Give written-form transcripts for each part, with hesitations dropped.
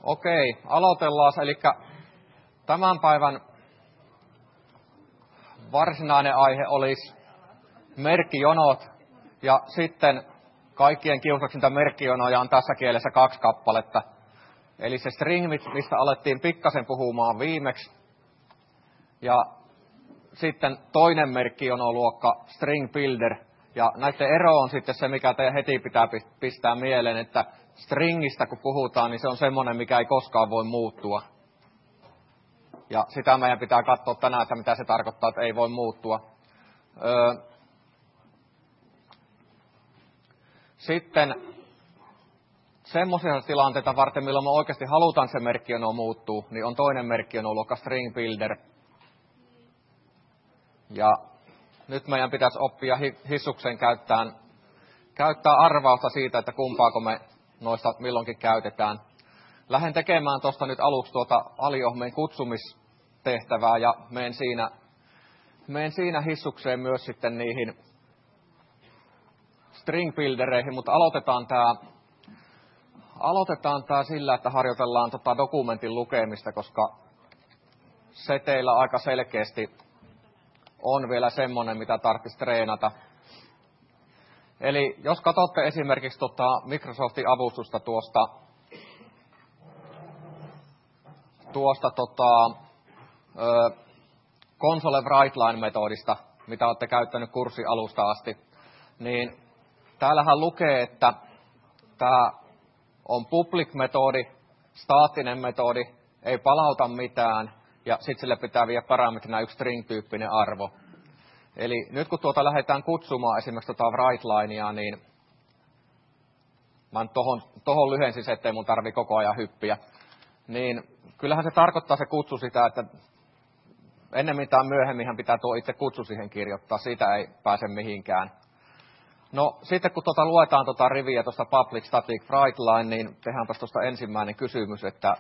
Okei, aloitellaan. Eli tämän päivän varsinainen aihe olisi merkkijonot. Ja sitten kaikkien kiusaksinta merkkijonoja on tässä kielessä 2 kappaletta. Eli se string, mistä alettiin pikkasen puhumaan viimeksi. Ja sitten toinen merkkijonoluokka, string builder. Ja näiden ero on sitten se, mikä teidän heti pitää pistää mieleen, että stringistä kun puhutaan, niin se on semmoinen, mikä ei koskaan voi muuttua. Ja sitä meidän pitää katsoa tänään, että mitä se tarkoittaa, että ei voi muuttua. Sitten semmoisia tilanteita varten, milloin me oikeasti halutaan se merkkijono muuttuu, niin on toinen merkkijonoluokka string builder. Ja nyt meidän pitäisi oppia hissukseen käyttää arvausta siitä, että kumpaako me noista milloinkin käytetään. Lähden tekemään tuosta nyt aluksi aliohmeen kutsumistehtävää ja menen siinä hissukseen myös sitten niihin string buildereihin, mutta aloitetaan tää sillä, että harjoitellaan dokumentin lukemista, koska se teillä aika selkeästi on vielä semmoinen, mitä tarvitsisi treenata. Eli jos katsotte esimerkiksi Microsoftin avustusta tuosta console writeline-metodista, mitä olette käyttänyt kurssialusta asti, niin täällähän lukee, että tämä on public-metodi, staattinen metodi, ei palauta mitään, ja sitten sille pitää viedä parametrina yksi string-tyyppinen arvo. Eli nyt kun lähdetään kutsumaan esimerkiksi writelinea, niin mä tohon lyhensin se, ettei mun tarvi koko ajan hyppiä. Niin kyllähän se tarkoittaa se kutsu sitä, että ennemmin tai myöhemminhän pitää tuo itse kutsu siihen kirjoittaa, siitä ei pääse mihinkään. No sitten kun luetaan riviä tuosta public static writeline, niin tehdään tuosta ensimmäinen kysymys, että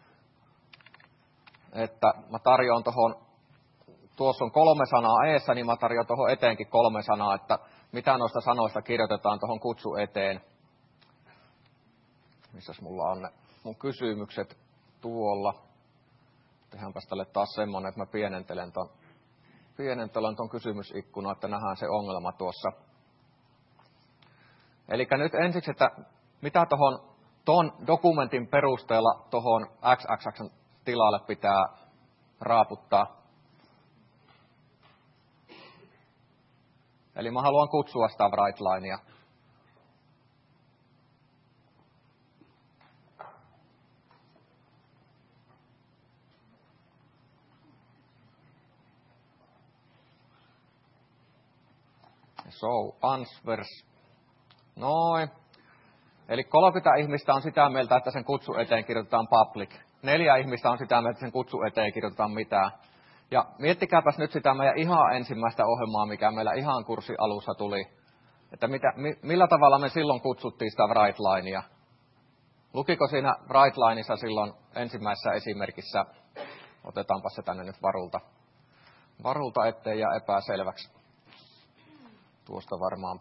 mä tarjoan tuossa on 3 sanaa eessä, niin mä tarjoan tuohon eteenkin 3 sanaa, että mitä noista sanoista kirjoitetaan tuohon kutsu eteen. Missäs mulla on ne mun kysymykset tuolla. Tehdäänpäs tälle taas semmonen, että mä pienentelen ton kysymysikkunan, että nähdään se ongelma tuossa. Eli nyt ensiksi, että mitä ton dokumentin perusteella tuohon XXX tilalle pitää raaputtaa. Eli mä haluan kutsua sitä writelinea. So, answers. Noin. Eli 30 ihmistä on sitä mieltä, että sen kutsu eteen kirjoitetaan public. 4 ihmistä on sitä mieltä, että sen kutsu eteen kirjoitetaan mitään. Ja miettikääpäs nyt sitä meidän ihan ensimmäistä ohjelmaa, mikä meillä ihan kurssin alussa tuli. Että millä tavalla me silloin kutsuttiin sitä writelinea. Lukiko siinä writelineissa silloin ensimmäisessä esimerkissä? Otetaanpa se tänne nyt varulta ettei jää epäselväksi. Tuosta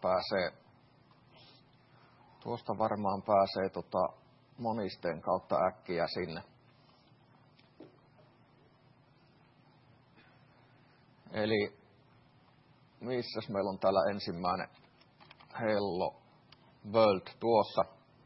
varmaan pääsee monisteen kautta äkkiä sinne. Eli missäs meillä on täällä ensimmäinen hello world tuossa.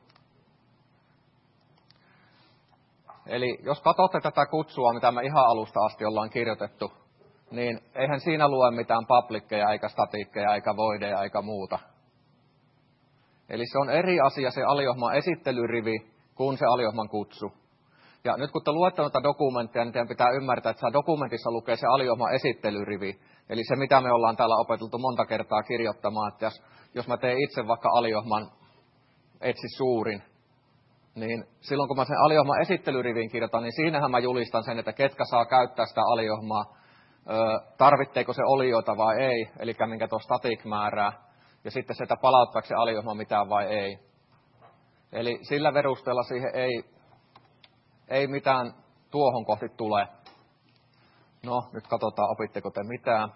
Eli jos katsotte tätä kutsua, mitä me ihan alusta asti ollaan kirjoitettu, niin eihän siinä lue mitään publickeja, eikä statikkeja, eikä voideja, eikä muuta. Eli se on eri asia se aliohman esittelyrivi kuin se aliohman kutsu. Ja nyt kun te luette noita dokumentteja, niin teidän pitää ymmärtää, että dokumentissa lukee se aliohman esittelyrivi. Eli se, mitä me ollaan täällä opeteltu monta kertaa kirjoittamaan, että jos mä teen itse vaikka aliohman etsi suurin, niin silloin kun mä sen aliohman esittelyrivin kirjoitan, niin siinähän mä julistan sen, että ketkä saa käyttää sitä aliohmaa, tarvitteeko se oliota vai ei, eli minkä tuo static määrää, ja sitten se, että palauttaako se aliohma mitään vai ei. Eli sillä perusteella siihen ei mitään tuohon kohti tule. No, nyt katsotaan, opitteko te mitään.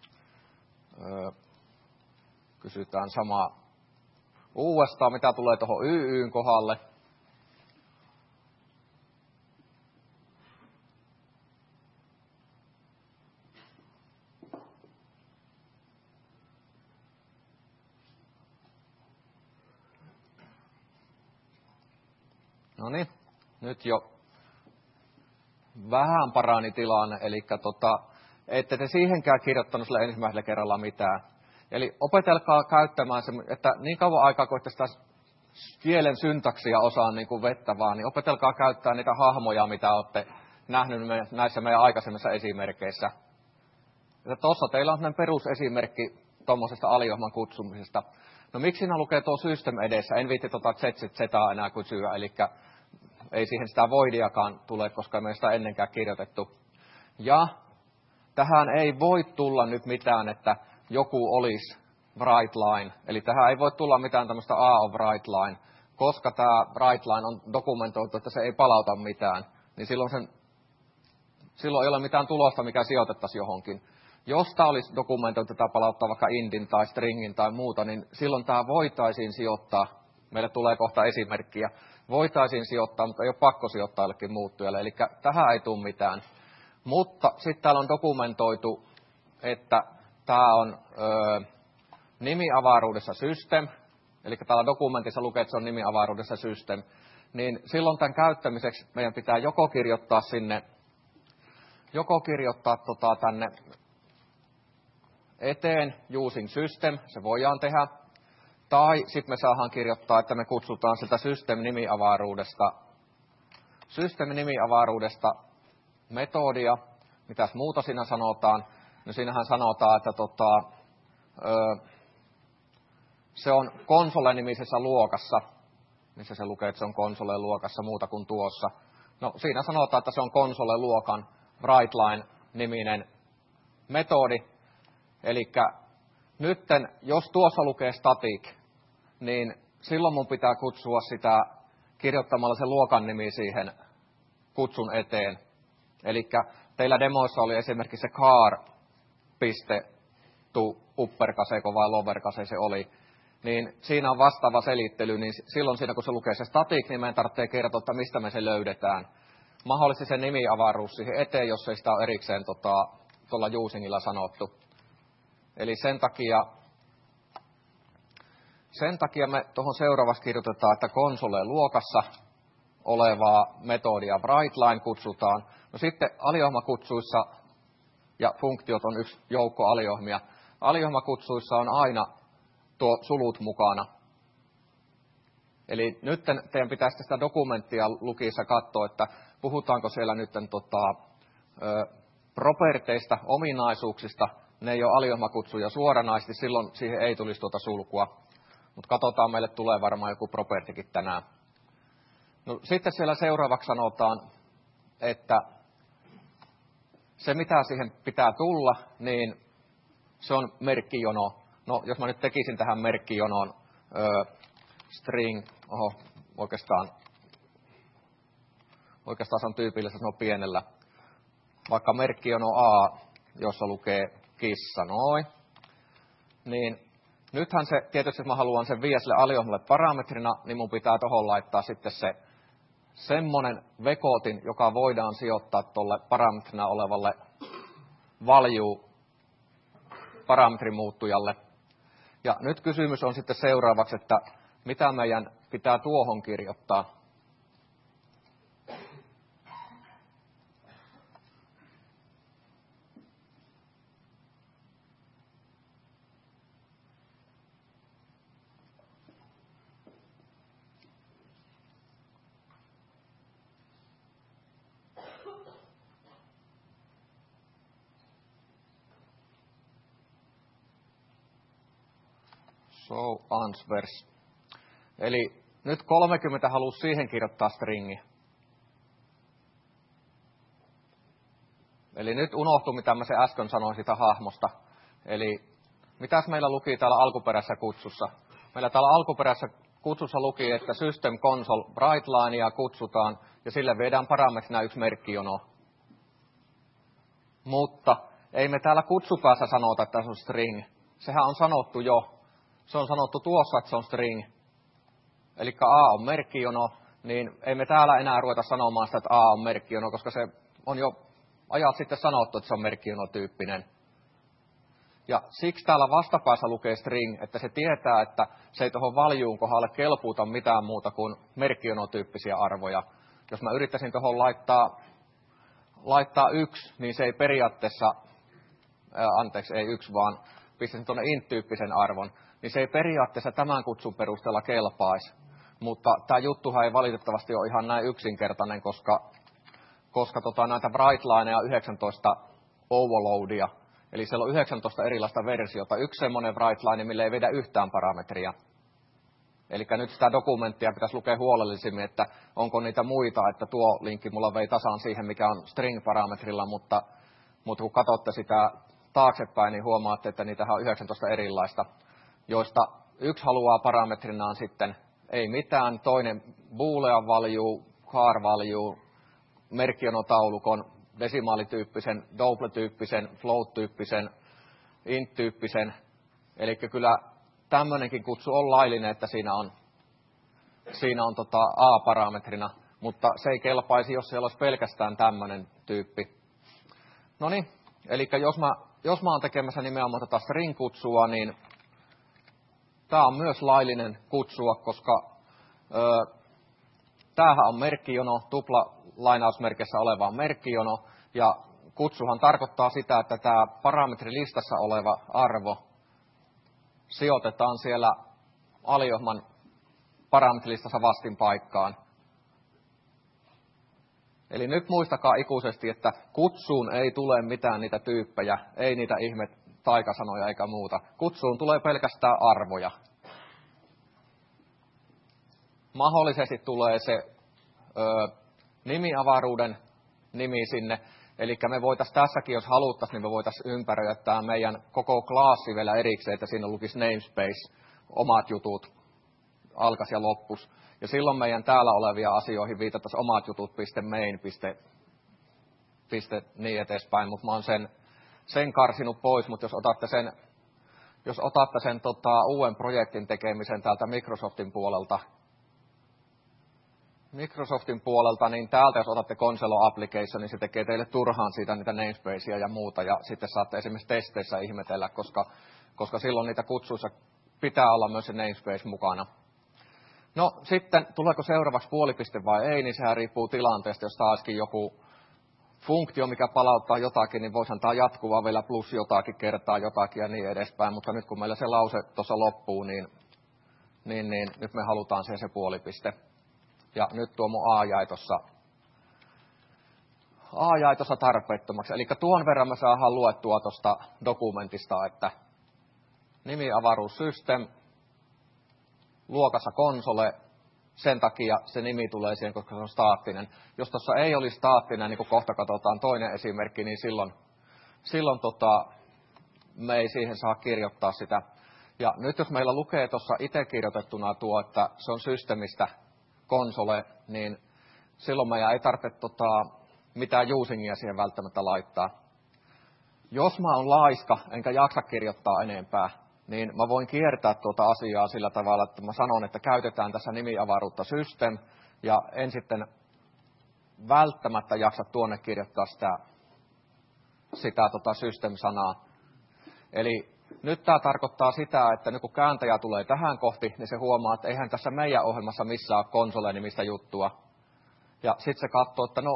Kysytään samaa uudestaan, mitä tulee tuohon YYn kohdalle. No niin, nyt jo vähän parani tilanne, eli ette te siihenkään kirjoittanut sillä ensimmäisellä kerralla mitään. Eli opetelkaa käyttämään se, että niin kauan aikaa, kun ette sitä kielen syntaksia osaa niin kuin vettä vaan, niin opetelkaa käyttää niitä hahmoja, mitä olette nähnyt näissä meidän aikaisemmissa esimerkkeissä. Tuossa teillä on sellainen perusesimerkki tuommoisesta aliohjelman kutsumisesta. No miksi siinä lukee tuo system edessä? En viitti ZZZ enää kysyä, eli ei siihen sitä voidiakaan tule, koska me ei sitä ennenkään kirjoitettu. Ja tähän ei voi tulla nyt mitään, että joku olisi write line. Eli tähän ei voi tulla mitään tämmöistä A of write line, koska tämä write line on dokumentoitu, että se ei palauta mitään. Niin silloin ei ole mitään tulosta, mikä sijoitettaisiin johonkin. Jos tämä olisi dokumentoitu, että tämä palauttaa vaikka indin tai stringin tai muuta, niin silloin tämä voitaisiin sijoittaa. Meille tulee kohta esimerkkiä. Voitaisiin sijoittaa, mutta ei ole pakko sijoittaa jollekin muuttujalle. Eli tähän ei tule mitään. Mutta sitten täällä on dokumentoitu, että tämä on nimiavaruudessa system. Eli täällä dokumentissa lukee, että se on nimiavaruudessa system. Niin silloin tämän käyttämiseksi meidän pitää joko kirjoittaa tänne eteen using system, se voidaan tehdä. Tai sitten me saadaan kirjoittaa, että me kutsutaan siltä system-nimiavaruudesta metodia. Mitäs muuta siinä sanotaan? No siinähän sanotaan, että se on konsole-nimisessä luokassa. Missä se lukee, että se on konsole-luokassa muuta kuin tuossa. No siinä sanotaan, että se on konsole-luokan WriteLine-niminen metodi. Eli nytten, jos tuossa lukee static, niin silloin mun pitää kutsua sitä kirjoittamalla se luokan nimi siihen kutsun eteen. Eli teillä demoissa oli esimerkiksi se car.uppercase vai lowercase se oli. Niin siinä on vastaava selittely, niin silloin siinä kun se lukee se static, niin meidän tarvitsee kertoa, että mistä me se löydetään. Mahdollisesti se nimiavaruus siihen eteen, jos ei sitä ole erikseen tuolla usingilla sanottu. Eli sen takia me tuohon seuraavaksi kirjoitetaan, että konsole-luokassa olevaa metodia WriteLine kutsutaan. No sitten aliohjelmakutsuissa, ja funktiot on yksi joukko aliohjelmia, aliohjelmakutsuissa on aina tuo sulut mukana. Eli nyt teidän pitäisi sitä dokumenttia lukiessa katsoa, että puhutaanko siellä nyt properteista, ominaisuuksista. Ne ei ole aliohjelmakutsuja suoranaisesti, silloin siihen ei tulisi tuota sulkua. Mutta katsotaan, meille tulee varmaan joku propertikin tänään. No, sitten siellä seuraavaksi sanotaan, että se mitä siihen pitää tulla, niin se on merkkijono. No, jos mä nyt tekisin tähän merkkijonon string, oikeastaan se on tyypillistä sanoa pienellä, vaikka merkkijono A, jossa lukee kissa, noin, niin nythän se, tietysti jos mä haluan sen viedä sille aliohjelmalle parametrina, niin mun pitää tuohon laittaa sitten se semmoinen vekotin, joka voidaan sijoittaa tuolle parametrina olevalle value parametrimuuttujalle. Ja nyt kysymys on sitten seuraavaksi, että mitä meidän pitää tuohon kirjoittaa. So answers. Eli nyt 30 halusi siihen kirjoittaa stringi. Eli nyt unohtui, mitä mä se äsken sanoin sitä hahmosta. Eli mitäs meillä luki täällä alkuperäisessä kutsussa? Meillä täällä alkuperäisessä kutsussa luki, että system console WriteLinea kutsutaan ja sille viedään parametrina yksi merkkijono. Mutta ei me täällä kutsupäässä sanota, että se on string. Sehän on sanottu jo. Se on sanottu tuossa, että se on string. Eli A on merkkijono, niin ei me täällä enää ruveta sanomaan sitä, että A on merkkijono, koska se on jo ajat sitten sanottu, että se on merkkijono-tyyppinen. Ja siksi täällä vastapäässä lukee string, että se tietää, että se ei tuohon valjuun kohdalle kelpuuta mitään muuta kuin merkkionotyyppisiä arvoja. Jos mä yrittäisin tuohon laittaa 1, niin se ei periaatteessa, ei 1, vaan pistäisin tuonne int-tyyppisen arvon, niin se ei periaatteessa tämän kutsun perusteella kelpaisi. Mutta tämä juttuhan ei valitettavasti ole ihan näin yksinkertainen, koska näitä write-lineja on 19 overloadia. Eli siellä on 19 erilaista versiota. Yksi semmoinen write-line, millä ei vedä yhtään parametria. Eli nyt sitä dokumenttia pitäisi lukea huolellisimmin, että onko niitä muita, että tuo linkki mulla vei tasan siihen, mikä on string-parametrilla, mutta kun katsotte sitä taaksepäin, niin huomaatte, että niitä on 19 erilaista, joista yksi haluaa parametrinaan sitten ei mitään, toinen boolean value, char value, merkkionotaulukon, desimaalityyppisen, double-tyyppisen, float-tyyppisen, int-tyyppisen. Eli kyllä tämmöinenkin kutsu on laillinen, että siinä on A-parametrina, mutta se ei kelpaisi, jos siellä olisi pelkästään tämmöinen tyyppi. No niin, eli jos mä oon tekemässä nimenomaan tätä string-kutsua, niin tämä on myös laillinen kutsua, koska tämähän on merkkijono, tupla lainausmerkissä oleva merkkijono, ja kutsuhan tarkoittaa sitä, että tämä parametrilistassa oleva arvo sijoitetaan siellä aliohman parametrilistassa vastin paikkaan. Eli nyt muistakaa ikuisesti, että kutsuun ei tule mitään niitä tyyppejä, ei niitä ihme taikasanoja eikä muuta. Kutsuun tulee pelkästään arvoja. Mahdollisesti tulee se nimiavaruuden nimi sinne. Eli me voitaisiin tässäkin, jos haluttaisiin, niin me voitaisiin ympäröidä tämä meidän koko klassi vielä erikseen, että siinä lukisi namespace, omat jutut, alkas ja loppus. Ja silloin meidän täällä olevia asioihin viitattaisiin omat jutut.main, niin edespäin, mutta mä oon sen karsinut pois, mutta jos otatte sen uuden projektin tekemisen täältä Microsoftin puolelta, niin täältä jos otatte Console Application, niin se tekee teille turhaan siitä niitä namespaceja ja muuta, ja sitten saatte esimerkiksi testeissä ihmetellä, koska silloin niitä kutsuissa pitää olla myös se namespace mukana. No sitten, tuleeko seuraavaksi puolipiste vai ei, niin sehän riippuu tilanteesta, jos taaskin joku funktio, mikä palauttaa jotakin, niin voisi antaa jatkuvaa vielä plus jotakin kertaa jotakin ja niin edespäin, mutta nyt kun meillä se lause tuossa loppuu, niin nyt me halutaan se puolipiste. Ja nyt tuo mun A jäi tuossa tarpeettomaksi. Eli tuon verran me saadaan luettua tuosta dokumentista, että nimi avaruus system, luokassa konsole, sen takia se nimi tulee siihen, koska se on staattinen. Jos tuossa ei olisi staattinen, niin kuin kohta katsotaan toinen esimerkki, niin silloin me ei siihen saa kirjoittaa sitä. Ja nyt jos meillä lukee tuossa itse kirjoitettuna tuo, että se on systemistä konsole, niin silloin meidän ei tarvitse mitään usingia siihen välttämättä laittaa. Jos mä oon laiska, enkä jaksa kirjoittaa enempää, niin mä voin kiertää tuota asiaa sillä tavalla, että mä sanon, että käytetään tässä nimiavaruutta system, ja en sitten välttämättä jaksa tuonne kirjoittaa sitä system-sanaa. Eli nyt tämä tarkoittaa sitä, että nyt kun kääntäjä tulee tähän kohti, niin se huomaa, että eihän tässä meidän ohjelmassa missään ole konsole-nimistä juttua. Ja sitten se katsoo, että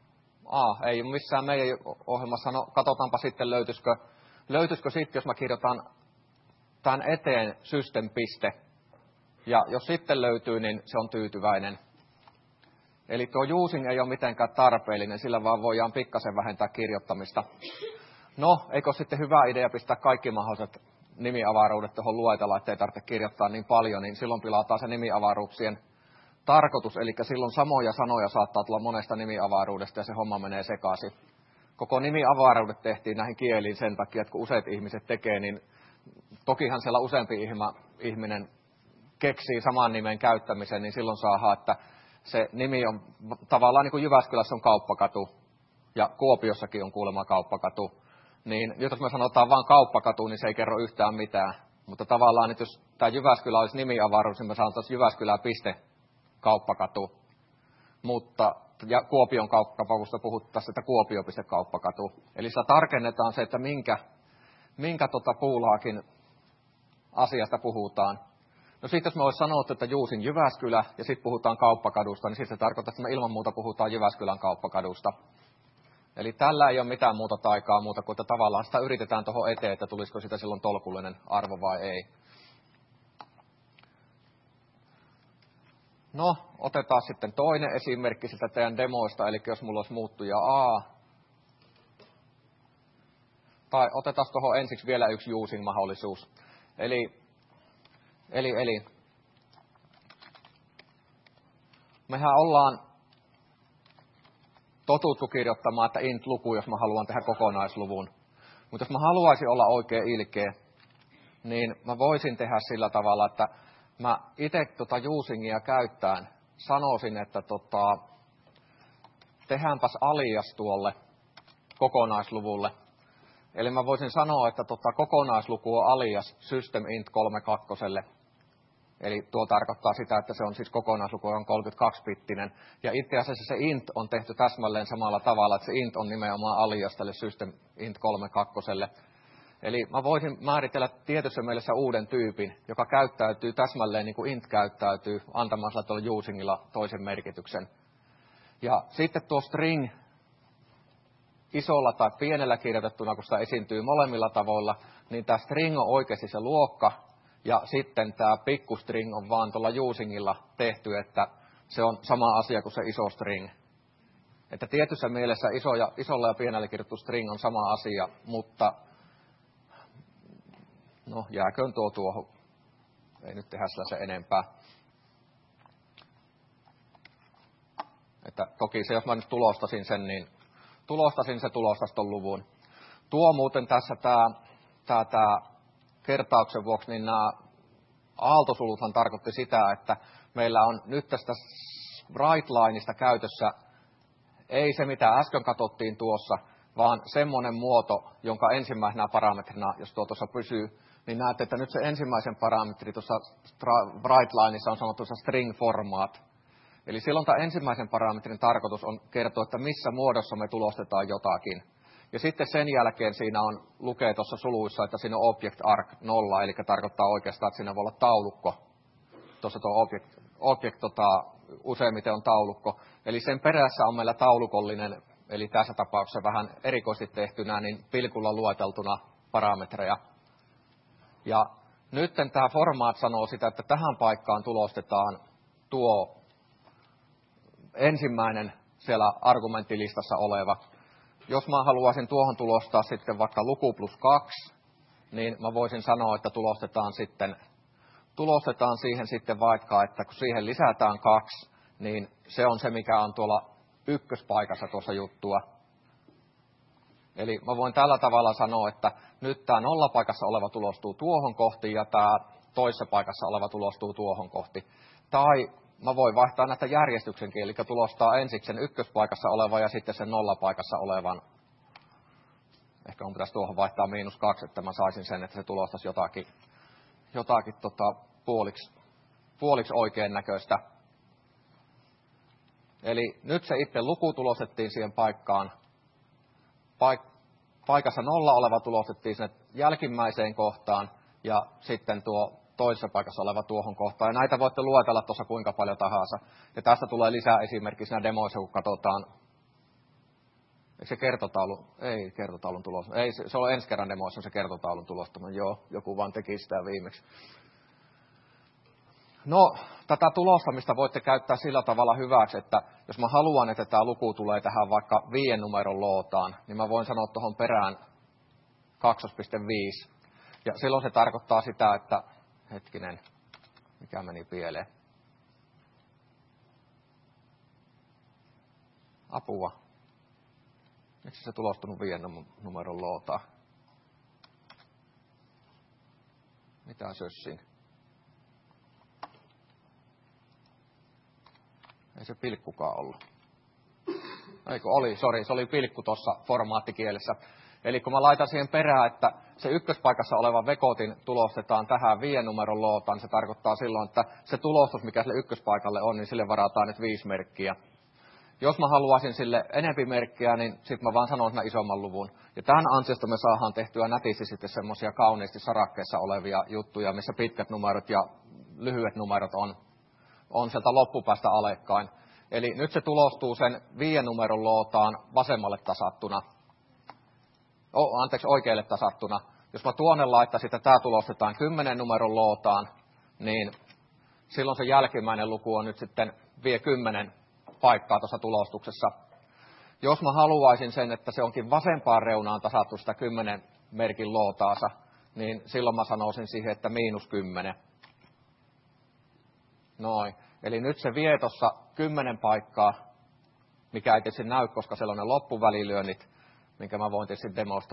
ei ole missään meidän ohjelmassa, no katsotaanpa sitten löytyisikö sitten, jos mä kirjoitan tämän eteen system-piste. Ja jos sitten löytyy, niin se on tyytyväinen. Eli tuo using ei ole mitenkään tarpeellinen, sillä vaan voidaan pikkasen vähentää kirjoittamista. No, eikö sitten hyvä idea pistää kaikki mahdolliset nimiavaruudet tuohon luetella, ettei tarvitse kirjoittaa niin paljon, niin silloin pilataan se nimiavaruuksien tarkoitus. Eli silloin samoja sanoja saattaa tulla monesta nimiavaruudesta ja se homma menee sekaisin. Koko nimiavaruudet tehtiin näihin kieliin sen takia, että kun useat ihmiset tekee, niin tokihan siellä useampi ihminen keksii saman nimen käyttämisen, niin silloin saadaan, että se nimi on tavallaan niin kuin Jyväskylässä on Kauppakatu ja Kuopiossakin on kuulemma Kauppakatu. Niin jos me sanotaan vain Kauppakatu, niin se ei kerro yhtään mitään. Mutta tavallaan, että jos tämä Jyväskylä olisi nimiavaruus, niin me sanotaan Jyväskylä.kauppakatu. Mutta ja Kuopion kauppakapusta puhuttaisiin, että Kuopio.kauppakatu. Eli sitä tarkennetaan se, että minkä puulaakin asiasta puhutaan. No sitten jos me olisi sanottu, että Juusin Jyväskylä ja sitten puhutaan Kauppakadusta, niin sitten se tarkoittaa, että me ilman muuta puhutaan Jyväskylän Kauppakadusta. Eli tällä ei ole mitään muuta taikaa muuta kuin, että tavallaan sitä yritetään tuohon eteen, että tulisiko sitä silloin tolkullinen arvo vai ei. No, otetaan sitten toinen esimerkki sitä teidän demoista, eli jos mulla olisi muuttuja A. Tai otetaan tuohon ensiksi vielä yksi using mahdollisuus. Eli mehän ollaan totuttu kirjoittamaan, että int-luku, jos mä haluan tehdä kokonaisluvun. Mutta jos mä haluaisin olla oikein ilkeä, niin mä voisin tehdä sillä tavalla, että mä itse usingia käyttäen sanoisin, että tehdäänpäs alias tuolle kokonaisluvulle. Eli mä voisin sanoa, että kokonaisluku on alias system int 32. Eli tuo tarkoittaa sitä, että se on siis kokonaisluku on 32-bittinen. Ja itse asiassa se int on tehty täsmälleen samalla tavalla, että se int on nimenomaan alias tälle system int 32. Eli mä voisin määritellä tietyssä mielessä uuden tyypin, joka käyttäytyy täsmälleen niin kuin int käyttäytyy, antamalla tuolla usingilla toisen merkityksen. Ja sitten tuo string isolla tai pienellä kirjoitettuna, kun sitä esiintyy molemmilla tavoilla, niin tämä string on oikeasti se luokka, ja sitten tämä pikkustring on vaan tuolla usingilla tehty, että se on sama asia kuin se iso string. Että tietyssä mielessä isolla ja pienellä kirjoitettu string on sama asia, mutta no jääköön tuohon. Ei nyt tehdä sillä se enempää. Että toki se, jos mä nyt tulostasin sen, niin tulostas ton luvun. Tuo muuten tässä tämä kertauksen vuoksi, niin nämä aaltosuluthan tarkoitti sitä, että meillä on nyt tästä write-lineista käytössä ei se, mitä äsken katsottiin tuossa, vaan semmoinen muoto, jonka ensimmäisenä parametrina, jos tuo tuossa pysyy, niin näette, että nyt se ensimmäisen parametri tuossa write-lineissa on sanottu string format. Eli silloin tämä ensimmäisen parametrin tarkoitus on kertoa, että missä muodossa me tulostetaan jotakin. Ja sitten sen jälkeen siinä lukee tuossa suluissa, että siinä on object arg 0, eli tarkoittaa oikeastaan, että siinä voi olla taulukko. Tuossa tuo object useimmiten on taulukko. Eli sen perässä on meillä taulukollinen, eli tässä tapauksessa vähän erikoisesti tehtynä, niin pilkulla lueteltuna parametreja. Ja nyt tämä format sanoo sitä, että tähän paikkaan tulostetaan tuo ensimmäinen siellä argumenttilistassa oleva. Jos mä haluaisin tuohon tulostaa sitten vaikka luku plus 2, niin mä voisin sanoa, että tulostetaan siihen sitten vaikka, että kun siihen lisätään 2, niin se on se, mikä on tuolla ykköspaikassa tuossa juttua. Eli mä voin tällä tavalla sanoa, että nyt tämä nollapaikassa oleva tulostuu tuohon kohti ja tämä toisessa paikassa oleva tulostuu tuohon kohti. Tai mä voin vaihtaa näitä järjestyksenkin, eli tulostaa ensiksi sen ykköspaikassa olevan ja sitten sen nollapaikassa olevan. Ehkä mun pitäisi tuohon vaihtaa -2, että mä saisin sen, että se tulostaisi jotakin puoliksi oikein näköistä. Eli nyt se itse luku tulostettiin siihen paikkaan. Paikassa 0 oleva tulostettiin sinne jälkimmäiseen kohtaan ja sitten tuo toisessa paikassa oleva tuohon kohtaan. Ja näitä voitte luetella tuossa kuinka paljon tahansa. Ja tästä tulee lisää esimerkiksi siinä demoissa, kun katsotaan. Eikö se kertotaulu? Ei kertotaulun tulos. Ei, se on ensi kerran demoissa se kertotaulun tulostama. Joo, joku vaan teki sitä viimeksi. No, tätä tulostamista voitte käyttää sillä tavalla hyväksi, että jos mä haluan, että tämä luku tulee tähän vaikka 5 numeron lootaan, niin mä voin sanoa tuohon perään 2.5. Ja silloin se tarkoittaa sitä, että hetkinen, mikä meni pieleen. Apua. Miksi se tulostunut 5 numeron lootaan? Mitä sössin? Ei se pilkkukaan ollut. Eikö oli, sori, se oli pilkku tuossa formaattikielessä. Eli kun mä laitan siihen perään, että se ykköspaikassa oleva vekotin tulostetaan tähän 5 numeron lootaan, niin se tarkoittaa silloin, että se tulostus, mikä sille ykköspaikalle on, niin sille varataan nyt 5 merkkiä. Jos mä haluaisin sille enempi merkkiä, niin sitten mä vaan sanon sen isomman luvun. Ja tämän ansiosta me saadaan tehtyä nätisti sitten semmoisia kauniisti sarakkeessa olevia juttuja, missä pitkät numerot ja lyhyet numerot on sieltä loppupäästä alekkain. Eli nyt se tulostuu sen 5 numeron lootaan vasemmalle tasattuna. Oikealle tasattuna. Jos mä tuonne laittaisin, että tämä tulostetaan 10 numeron lootaan, niin silloin se jälkimmäinen luku on nyt sitten vie 10 paikkaa tuossa tulostuksessa. Jos mä haluaisin sen, että se onkin vasempaan reunaan tasattu sitä 10 merkin lootaansa, niin silloin mä sanoisin siihen, että -10. Noin. Eli nyt se vie tuossa 10 paikkaa, mikä ei tietysti näy, koska siellä on ne loppuvälilyönnit, minkä mä voin tietysti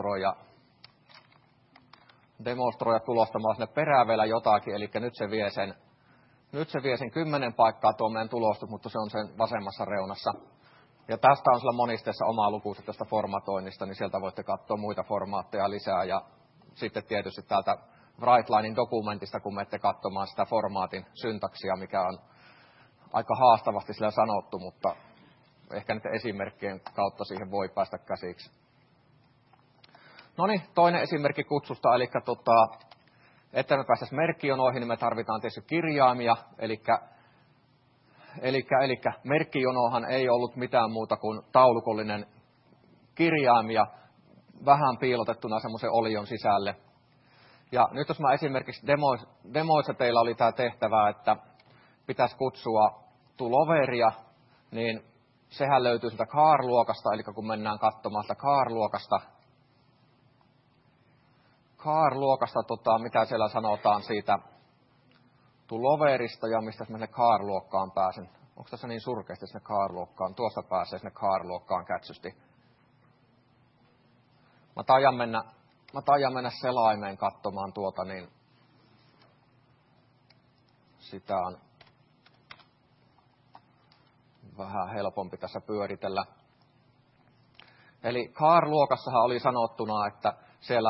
demonstroida tulostamalla sinne perään vielä jotakin, eli nyt se vie sen 10 paikkaa tuo meidän tulostus, mutta se on sen vasemmassa reunassa. Ja tästä on sillä monisteessa oma lukuunsa tästä formatoinnista, niin sieltä voitte katsoa muita formaatteja lisää. Ja sitten tietysti täältä WriteLinen dokumentista, kun menette katsomaan sitä formaatin syntaksia, mikä on aika haastavasti sillä sanottu, mutta ehkä nyt esimerkkien kautta siihen voi päästä käsiksi. No niin, toinen esimerkki kutsusta, eli että me päästäisiin merkkijonoihin, niin me tarvitaan tietysti kirjaimia, eli merkkijonohan ei ollut mitään muuta kuin taulukollinen kirjaimia vähän piilotettuna semmoisen olion sisälle. Ja nyt jos mä esimerkiksi demoissa teillä oli tämä tehtävä, että pitäisi kutsua tuloveria, niin sehän löytyy sieltä CAR-luokasta, eli kun mennään katsomaan sitä CAR-luokasta, mitä siellä sanotaan siitä tuloverista ja mistä mä sinne CAR-luokkaan pääsen. Onko tässä niin surkeasti sinne CAR-luokkaan? Tuosta pääsee sinne CAR-luokkaan kätsysti. Mä taian mennä selaimeen katsomaan tuota, niin sitä on vähän helpompi tässä pyöritellä. Eli CAR-luokassahan oli sanottuna, että siellä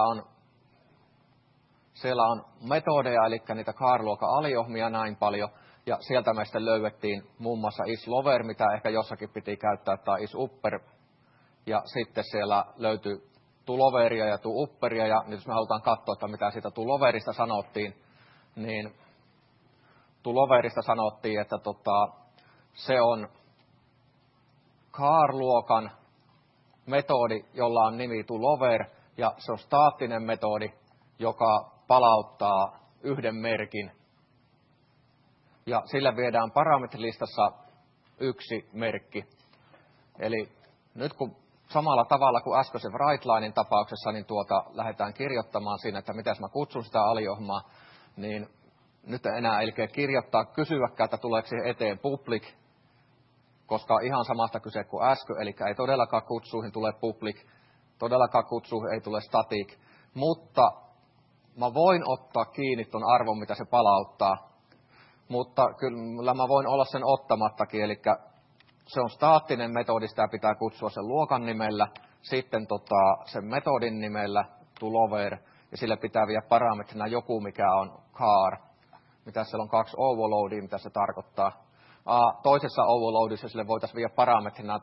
on metodeja, eli niitä CAR-luokan aliohmia näin paljon, ja sieltä me sitten löydettiin muun muassa isLover, mitä ehkä jossakin piti käyttää, tai isUpper, ja sitten siellä löytyi tuloveria ja tuupperia, ja nyt jos me halutaan katsoa, että mitä siitä tuloverista sanottiin, niin tuloverista sanottiin, että se on CAR-luokan metodi, jolla on nimi tulover, ja se on staattinen metodi, joka palauttaa yhden merkin. Ja sillä viedään parametrilistassa yksi merkki. Eli nyt kun samalla tavalla kuin äskeisen WriteLinen tapauksessa, niin lähdetään kirjoittamaan siinä, että miten mä kutsun sitä aliohmaa, niin nyt enää ei kirjoittaa, kysyäkään, että tuleeko siihen eteen public, koska ihan samasta kyse kuin äsken, eli ei todellakaan kutsuihin tule public, todellakaan kutsuihin ei tule static, mutta mä voin ottaa kiinni ton arvon, mitä se palauttaa, mutta kyllä mä voin olla sen ottamattakin, eli se on staattinen metodi, sitä pitää kutsua sen luokan nimellä, sitten sen metodin nimellä tulover, ja sille pitää viedä parametrina joku, mikä on CAR. Mitä siellä on 2 overloadia, mitä se tarkoittaa. Toisessa overloadissa sille voitaisiin viedä parametrina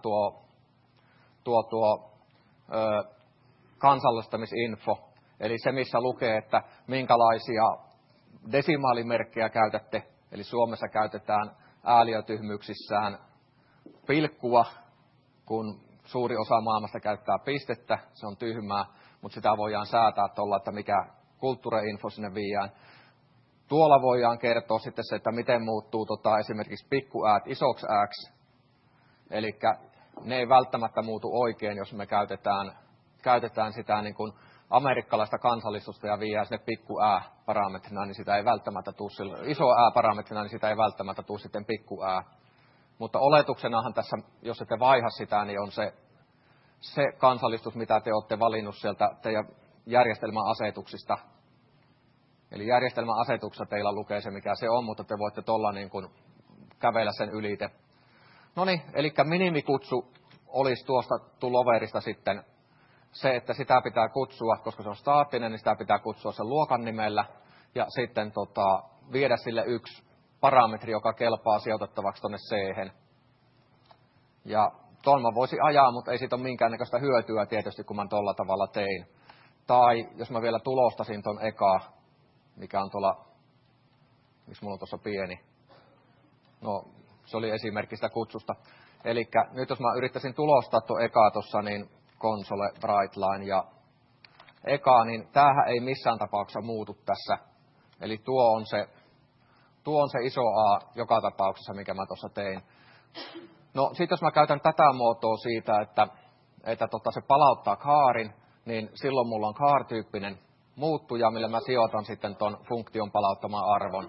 tuo kansallistamisinfo, eli se, missä lukee, että minkälaisia desimaalimerkkejä käytätte, eli Suomessa käytetään ääliötyhmyyksissään pilkkua, kun suuri osa maailmasta käyttää pistettä, se on tyhmää, mutta sitä voidaan säätää tuolla, että mikä kulttuureinfo sinne viedään. Tuolla voidaan kertoa sitten se, että miten muuttuu esimerkiksi pikkuäät isoksi ääksi, eli ne ei välttämättä muutu oikein, jos me käytetään sitä niin kuin amerikkalaista kansallistusta ja viedään sinne pikku ää-parametrina, niin sitä ei välttämättä tule iso ää-parametrina, niin sitä ei välttämättä tule sitten pikku ää. Mutta oletuksenahan tässä, jos ette vaiha sitä, niin on se kansallistus, mitä te olette valinnut sieltä teidän järjestelmän asetuksista. Eli järjestelmän asetuksessa teillä lukee se, mikä se on, mutta te voitte tuolla niin kuin kävellä sen ylite. No niin, eli minimikutsu olisi tuosta tuloverista sitten se, että sitä pitää kutsua, koska se on staattinen, niin sitä pitää kutsua sen luokan nimellä ja sitten viedä sille yksi parametri, joka kelpaa sijoitettavaksi tuonne C-hen. Ja Tuon mä voisin ajaa, mutta ei siitä ole minkäännäköistä hyötyä tietysti, kun mä tolla tavalla tein. Tai jos mä vielä tulostasin ton eka, mikä on tuolla, miksi mulla on tuossa pieni. No, se oli esimerkki sitä kutsusta. Eli nyt jos mä yrittäisin tulostaa tuon eka tuossa, niin console, brightline ja eka, niin tämähän ei missään tapauksessa muutu tässä. Eli tuo on se iso A joka tapauksessa, mikä mä tuossa tein. No sit jos mä käytän tätä muotoa siitä, että se palauttaa caarin, niin silloin mulla on car-tyyppinen muuttuja, millä mä sijoitan sitten ton funktion palauttamaan arvon.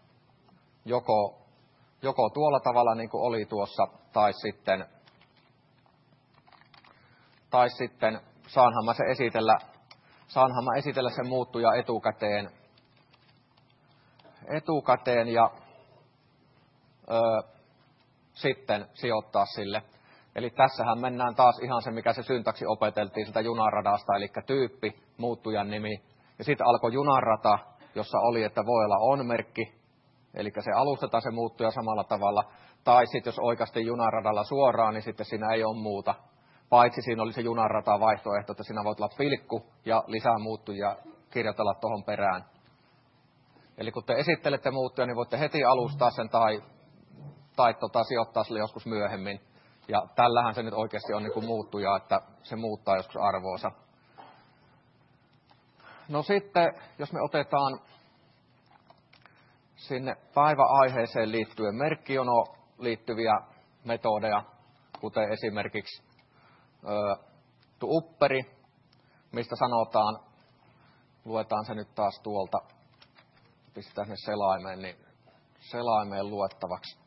Joko tuolla tavalla niin kuin oli tuossa, tai sitten saanhan mä esitellä sen muuttuja etukäteen ja sitten sijoittaa sille. Eli tässähän mennään taas ihan se, mikä se syntaksi opeteltiin sitä junaradasta, eli tyyppi, muuttujan nimi. Ja sitten alkoi junarata, jossa oli, että voi olla on-merkki, eli se alustetaan se muuttuja samalla tavalla. Tai sitten jos oikeasti junaradalla suoraan, niin sitten siinä ei ole muuta. Paitsi siinä oli se junarata vaihtoehto, että siinä voit olla pilkku ja lisää muuttuja kirjoitella tuohon perään. Eli kun te esittelette muuttuja, niin voitte heti alustaa sen tai sijoittaa sille joskus myöhemmin. Ja tällähän se nyt oikeasti on niin kuin muuttuja, että se muuttaa joskus arvoonsa. No sitten, jos me otetaan sinne päiväaiheeseen liittyen merkkijonoon liittyviä metodeja, kuten esimerkiksi upperi, mistä sanotaan, luetaan se nyt taas tuolta, pistetään sinne selaimeen, niin selaimeen luettavaksi.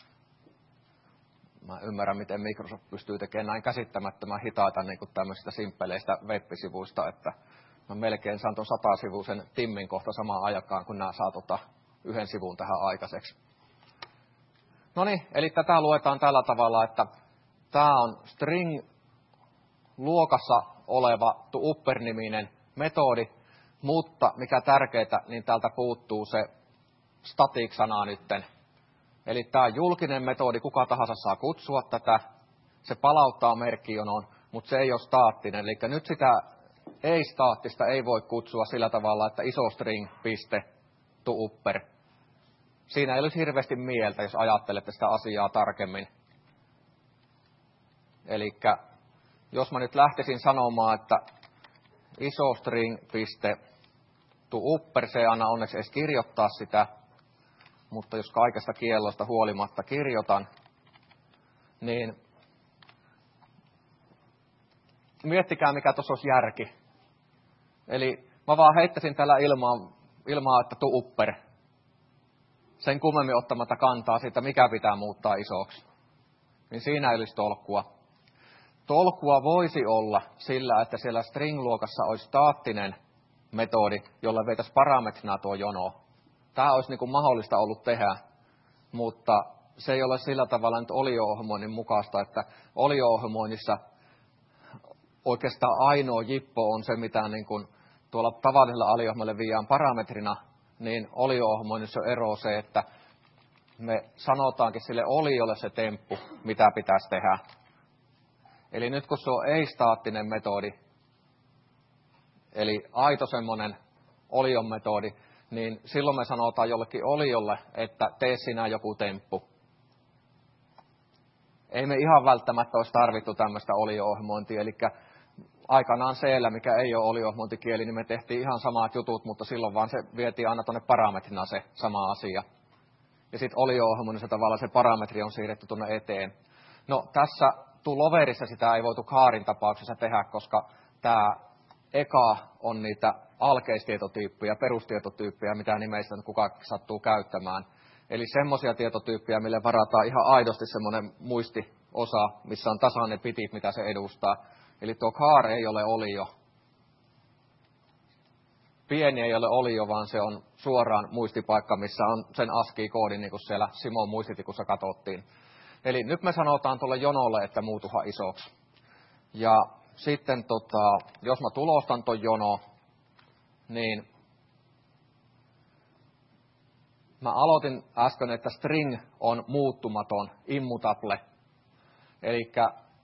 Mä ymmärrän, miten Microsoft pystyy tekemään näin käsittämättömän hitaita niin kuin tämmöisistä simppeleistä web-sivuista, että mä melkein saan ton 100-sivuisen timmin kohta samaan aikaan, kun nämä saa yhden sivun tähän aikaiseksi. No niin, eli tätä luetaan tällä tavalla, että tämä on string-luokassa oleva upper-niminen metodi, mutta mikä tärkeää, niin täältä puuttuu se static-sana nytten. Eli tämä on julkinen metodi, kuka tahansa saa kutsua tätä, se palauttaa merkkijonon, mutta se ei ole staattinen. Eli nyt sitä ei-staattista ei voi kutsua sillä tavalla, että iso string, piste, upper. Siinä ei olisi hirveästi mieltä, jos ajattelette sitä asiaa tarkemmin. Eli jos mä nyt lähtisin sanomaan, että iso string, piste, upper, se ei anna onneksi edes kirjoittaa sitä, mutta jos kaikesta kiellosta huolimatta kirjoitan, niin miettikää, mikä tuossa olisi järki. Eli mä vaan heittäisin täällä ilmaa että upper. Sen kummemmin ottamatta kantaa siitä, mikä pitää muuttaa isoksi. Niin siinä ei olisi tolkkua. Tolkkua voisi olla sillä, että siellä string-luokassa olisi staattinen metodi, jolla veitäisi parametrina tuo jono. Tämä olisi niin kuin mahdollista ollut tehdä, mutta se ei ole sillä tavalla nyt olio-ohjelmoinnin mukaista, että olio-ohjelmoinnissa oikeastaan ainoa jippo on se, mitä niin kuin tuolla tavallisella aliohjelmalle viiään parametrina, niin olio-ohjelmoinnissa on ero se, että me sanotaankin sille oliolle se temppu, mitä pitäisi tehdä. Eli nyt kun se on ei-staattinen metodi, eli aito semmoinen olion metodi, niin silloin me sanotaan jollekin oliolle, että tee sinä joku temppu. Ei me ihan välttämättä olisi tarvittu tämmöistä olio-ohjelmointia, eli aikanaan C, mikä ei ole olio-ohjelmointikieli, niin me tehtiin ihan samat jutut, mutta silloin vaan se vietiin aina tuonne parametrina se sama asia. Ja sitten olio-ohjelmoinnissa tavallaan se parametri on siirretty tuonne eteen. No tässä Loverissa sitä ei voitu caarin tapauksessa tehdä, koska tämä eka on niitä alkeistietotyyppejä, perustietotyyppejä, mitä nimeistä kukaan sattuu käyttämään. Eli semmoisia tietotyyppejä, mille varataan ihan aidosti semmoinen muistiosa, missä on tasan ne bitit, mitä se edustaa. Eli tuo char ei ole olio. Pieni ei ole olio, vaan se on suoraan muistipaikka, missä on sen ASCII-koodi, niin kuin siellä Simon muistitikussa katsottiin. Eli nyt me sanotaan tuolle jonolle, että muutuha isoksi. Ja sitten jos mä tulostan ton jono, niin mä aloitin äsken, että string on muuttumaton, immutable. Eli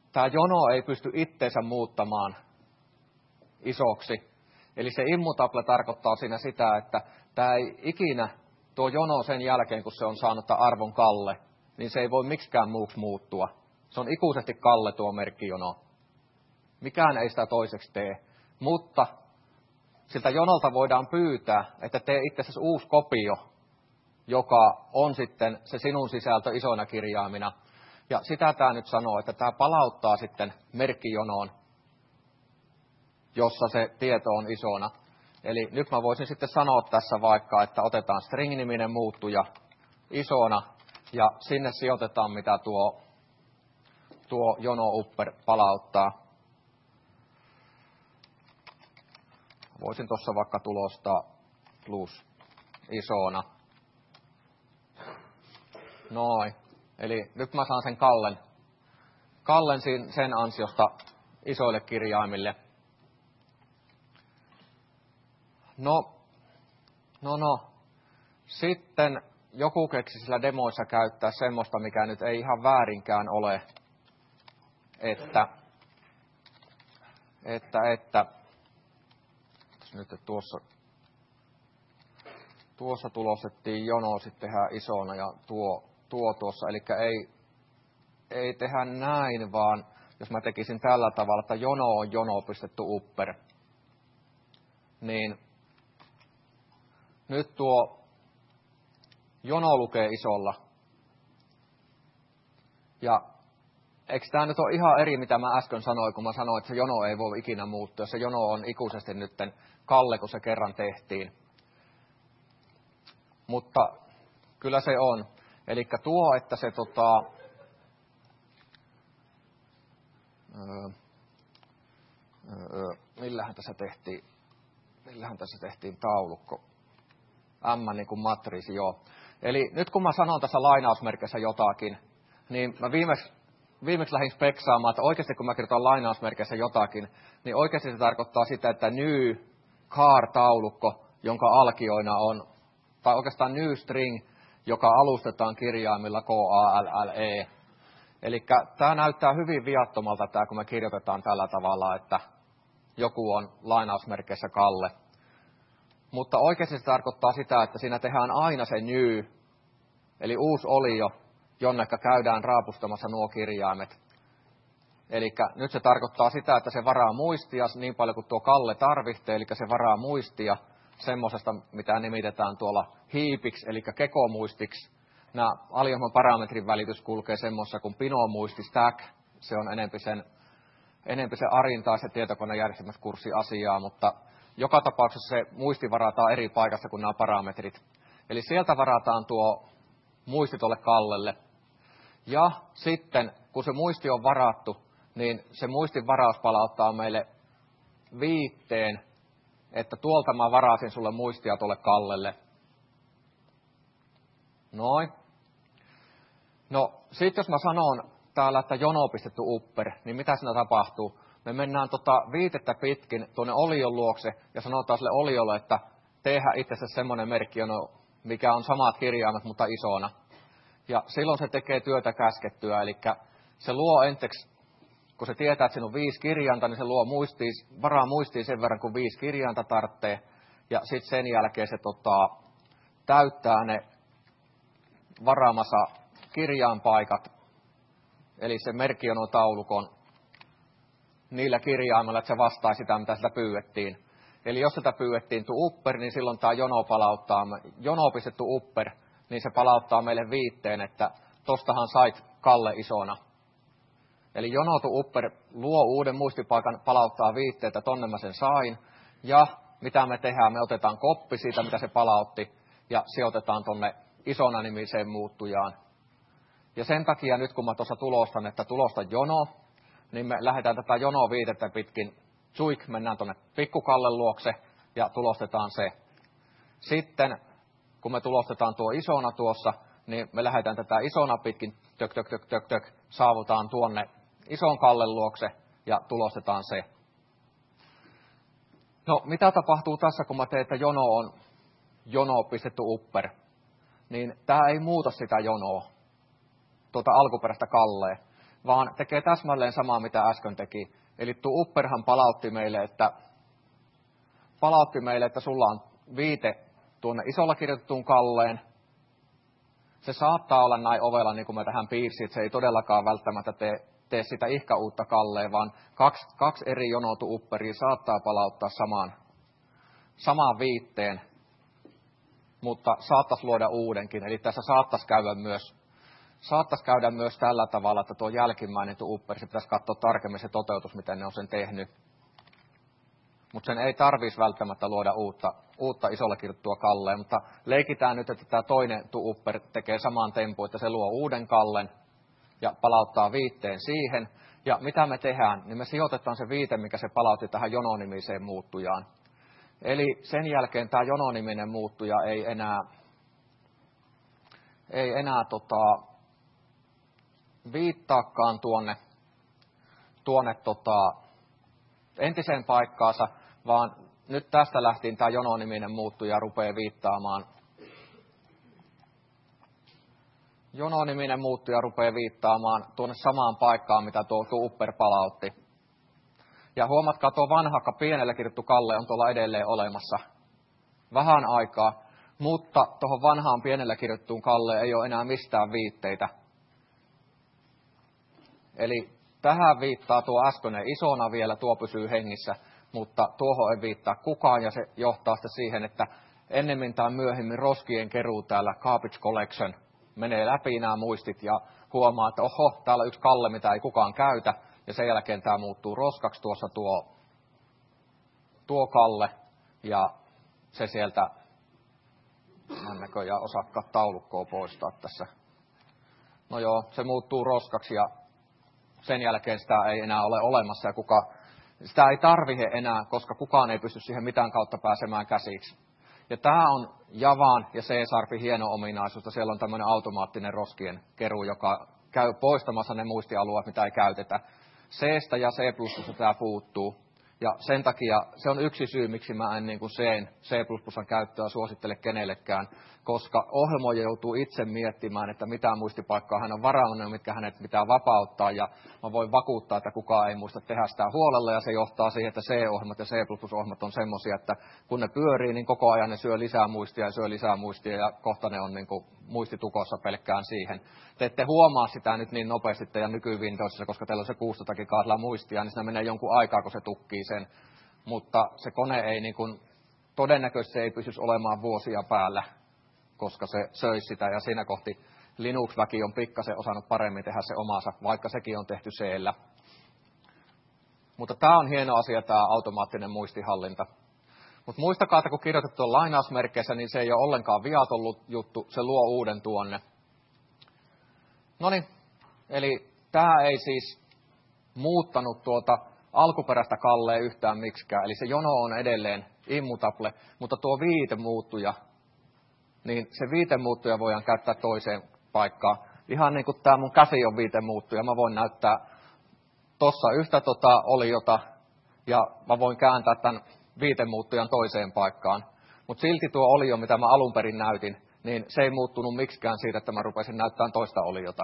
tämä jono ei pysty itteensä muuttamaan isoksi. Eli se immutable tarkoittaa siinä sitä, että tämä ei ikinä, tuo jono sen jälkeen, kun se on saanut tämän arvon Kalle, niin se ei voi miksikään muuksi muuttua. Se on ikuisesti Kalle tuo merkkijono. Mikään ei sitä toiseksi tee, mutta siltä jonolta voidaan pyytää, että tee itse asiassa uusi kopio, joka on sitten se sinun sisältö isoina kirjaimina. Ja sitä tämä nyt sanoo, että tämä palauttaa sitten merkkijonoon, jossa se tieto on isona. Eli nyt mä voisin sitten sanoa tässä vaikka, että otetaan string-niminen muuttuja isona, ja sinne sijoitetaan, mitä tuo jono upper palauttaa. Voisin tuossa vaikka tulostaa plus isona. Noin. Eli nyt mä saan sen Kallen sen ansiosta isoille kirjaimille. No. Sitten joku keksi sillä demoissa käyttää semmoista, mikä nyt ei ihan väärinkään ole, että nyt tuossa tulostettiin jono, sitten tehdään isona ja tuo tuossa, eli ei tehdä näin, vaan jos mä tekisin tällä tavalla, että jono on jono pistetty upper, niin nyt tuo jono lukee isolla. Ja eikö tämä nyt ole ihan eri, mitä mä äsken sanoin, kun mä sanoin, että se jono ei voi ikinä muuttua. Se jono on ikuisesti nytten Kalle, kun se kerran tehtiin. Mutta kyllä se on. Eli tuo, että se millähän tässä tehtiin taulukko. M niin kuin matriisi, joo. Eli nyt kun mä sanon tässä lainausmerkissä jotakin, niin mä viimeksi lähdin speksaamaan, että oikeasti kun mä kirjoitan lainausmerkissä jotakin, niin oikeasti se tarkoittaa sitä, että new char-taulukko, jonka alkioina on, tai oikeastaan new string, joka alustetaan kirjaimilla K-A-L-L-E. Eli tämä näyttää hyvin viattomalta, kun me kirjoitetaan tällä tavalla, että joku on lainausmerkeissä Kalle. Mutta oikeasti se tarkoittaa sitä, että siinä tehdään aina se new, eli uusi olio, jonnekka käydään raapustamassa nuo kirjaimet. Eli nyt se tarkoittaa sitä, että se varaa muistia niin paljon kuin tuo Kalle tarvitsee, eli se varaa muistia semmoisesta, mitä nimitetään tuolla hiipiksi, eli kekomuistiksi. Nämä aliohjelman parametrin välitys kulkee semmoisessa kuin pinomuisti stack, se on enempi se ARIN tai se tietokonejärjestelmäskurssi asiaa, mutta joka tapauksessa se muisti varataan eri paikassa kuin nämä parametrit. Eli sieltä varataan tuo muisti tuolle Kallelle. Ja sitten, kun se muisti on varattu, niin se muistin varaus palauttaa meille viitteen, että tuolta mä varasin sulle muistia tuolle Kallelle. Noin. No, sitten jos mä sanon täällä, että jono pistetty upper, niin mitä siinä tapahtuu? Me mennään viitettä pitkin tuonne olion luokse ja sanotaan sille oliolle, että tehdään itse asiassa semmoinen merkkijono, mikä on samat kirjaimet, mutta isona. Ja silloin se tekee työtä käskettyä, eli se luo enteksi, kun se tietää, että siinä on 5 kirjainta, niin se luo varaa muistiin sen verran, kun 5 kirjainta tarvitsee. Ja sitten sen jälkeen se täyttää ne varaamassa kirjainpaikat, eli se merkkijono-taulukon niillä kirjaimilla, että se vastaa sitä, mitä sitä pyydettiin. Eli jos sitä pyydettiin upper, niin silloin tämä jono pistetty upper, niin se palauttaa meille viitteen, että tostahan sait Kalle isona. Eli jonotu upper luo uuden muistipaikan, palauttaa viitteen, että tonne mä sen sain. Ja mitä me tehdään, me otetaan koppi siitä, mitä se palautti, ja sijoitetaan tonne isona nimiseen muuttujaan. Ja sen takia nyt, kun mä tuossa tulostan, että tulosta jono, niin me lähdetään tätä jono-viitettä pitkin, mennään tuonne pikkukallen luokse ja tulostetaan se. Sitten, kun me tulostetaan tuo isona tuossa, niin me lähdetään tätä isona pitkin, saavutaan tuonne ison kallen luokse ja tulostetaan se. No, mitä tapahtuu tässä, kun mä teen, että jono pistetty upper, niin tämä ei muuta sitä jonoa, tuota alkuperäistä Kallee. vaan tekee täsmälleen samaa, mitä äsken teki. Eli tuo upperhan palautti meille, että sulla on viite tuonne isolla kirjoitettuun kalleen. Se saattaa olla näin ovella, niin kuin mä tähän piirsin, että se ei todellakaan välttämättä tee sitä ihka uutta kalleen, vaan kaksi eri jonotu upperia saattaa palauttaa samaan viitteen, mutta saattaisi luoda uudenkin. Eli tässä saattaisi käydä myös tällä tavalla, että tuo jälkimmäinen tuo upperi, se pitäisi katsoa tarkemmin se toteutus, miten ne on sen tehnyt. Mutta sen ei tarvitsisi välttämättä luoda uutta isolla kirjoittua kalleen, mutta leikitään nyt, että tämä toinen upper tekee saman tempun, että se luo uuden kallen ja palauttaa viitteen siihen. Ja mitä me tehdään, niin me sijoitetaan se viite, mikä se palautti tähän jononimiseen muuttujaan. Eli sen jälkeen tämä jononiminen muuttuja ei enää viittaakaan tuonne entiseen paikkaansa, vaan nyt tästä lähtien tämä jononiminen muuttuja rupeaa viittaamaan tuonne samaan paikkaan, mitä tuo upper palautti. Ja huomatkaa, tuo vanha pienellä kirjoittu kalle on tuolla edelleen olemassa vähän aikaa, mutta tuohon vanhaan pienellä kirjoittuun kalleen ei ole enää mistään viitteitä. Eli tähän viittaa tuo äskeinen isona vielä, tuo pysyy hengissä, mutta tuohon ei viittaa kukaan, ja se johtaa sitten siihen, että ennemmin tai myöhemmin roskien keruu täällä Garbage Collection menee läpi nämä muistit ja huomaa, että oho, täällä on yksi kalle, mitä ei kukaan käytä, ja sen jälkeen tämä muuttuu roskaksi tuossa tuo kalle, ja se sieltä, mä en näköjään osaakaan taulukkoa poistaa tässä. No joo, se muuttuu roskaksi, ja sen jälkeen sitä ei enää ole olemassa, ja sitä ei tarvitse enää, koska kukaan ei pysty siihen mitään kautta pääsemään käsiksi. Ja tämä on Javan ja C-Sharpin hieno ominaisuus, että siellä on tämmöinen automaattinen roskien keruu, joka käy poistamassa ne muistialueet, mitä ei käytetä. C:stä ja C++ tämä puuttuu. Ja sen takia se on yksi syy, miksi mä en niin kuin C++ käyttöä suosittele kenellekään, koska ohjelmoija joutuu itse miettimään, että mitä muistipaikkaa hän on varannut ja mitkä hänet pitää vapauttaa. Ja mä voin vakuuttaa, että kukaan ei muista tehdä sitä huolella, ja se johtaa siihen, että C-ohjelmat ja C++-ohjelmat on semmoisia, että kun ne pyörii, niin koko ajan ne syö lisää muistia ja kohta ne on niin kuin muistitukossa pelkkään siihen. Te ette huomaa sitä nyt niin nopeasti teidän nyky-Windowsissa, koska teillä on se 16 gigaa muistia, niin siinä menee jonkun aikaa, kun se tukkii sen. Mutta se kone ei niin kuin, todennäköisesti se ei pysyisi olemaan vuosia päällä, koska se söisi sitä, ja siinä kohti Linux-väki on pikkasen osannut paremmin tehdä se omansa, vaikka sekin on tehty C-llä. Mutta tämä on hieno asia, tämä automaattinen muistihallinta. Mutta muistakaa, että kun kirjoitettu on lainausmerkeissä, niin se ei ole ollenkaan viaton juttu, se luo uuden tuonne. Noniin, eli tämä ei siis muuttanut tuota alkuperäistä kallee yhtään miksikään, eli se jono on edelleen immutable, mutta tuo viitemuuttuja, niin se viitemuuttuja voidaan käyttää toiseen paikkaan. Ihan niin kuin tämä mun käsi on viitemuuttuja, mä voin näyttää tuossa yhtä oliota, ja mä voin kääntää tämän viitemuuttujan toiseen paikkaan. Mutta silti tuo olio, mitä mä alun perin näytin, niin se ei muuttunut miksikään siitä, että mä rupesin näyttämään toista oliota.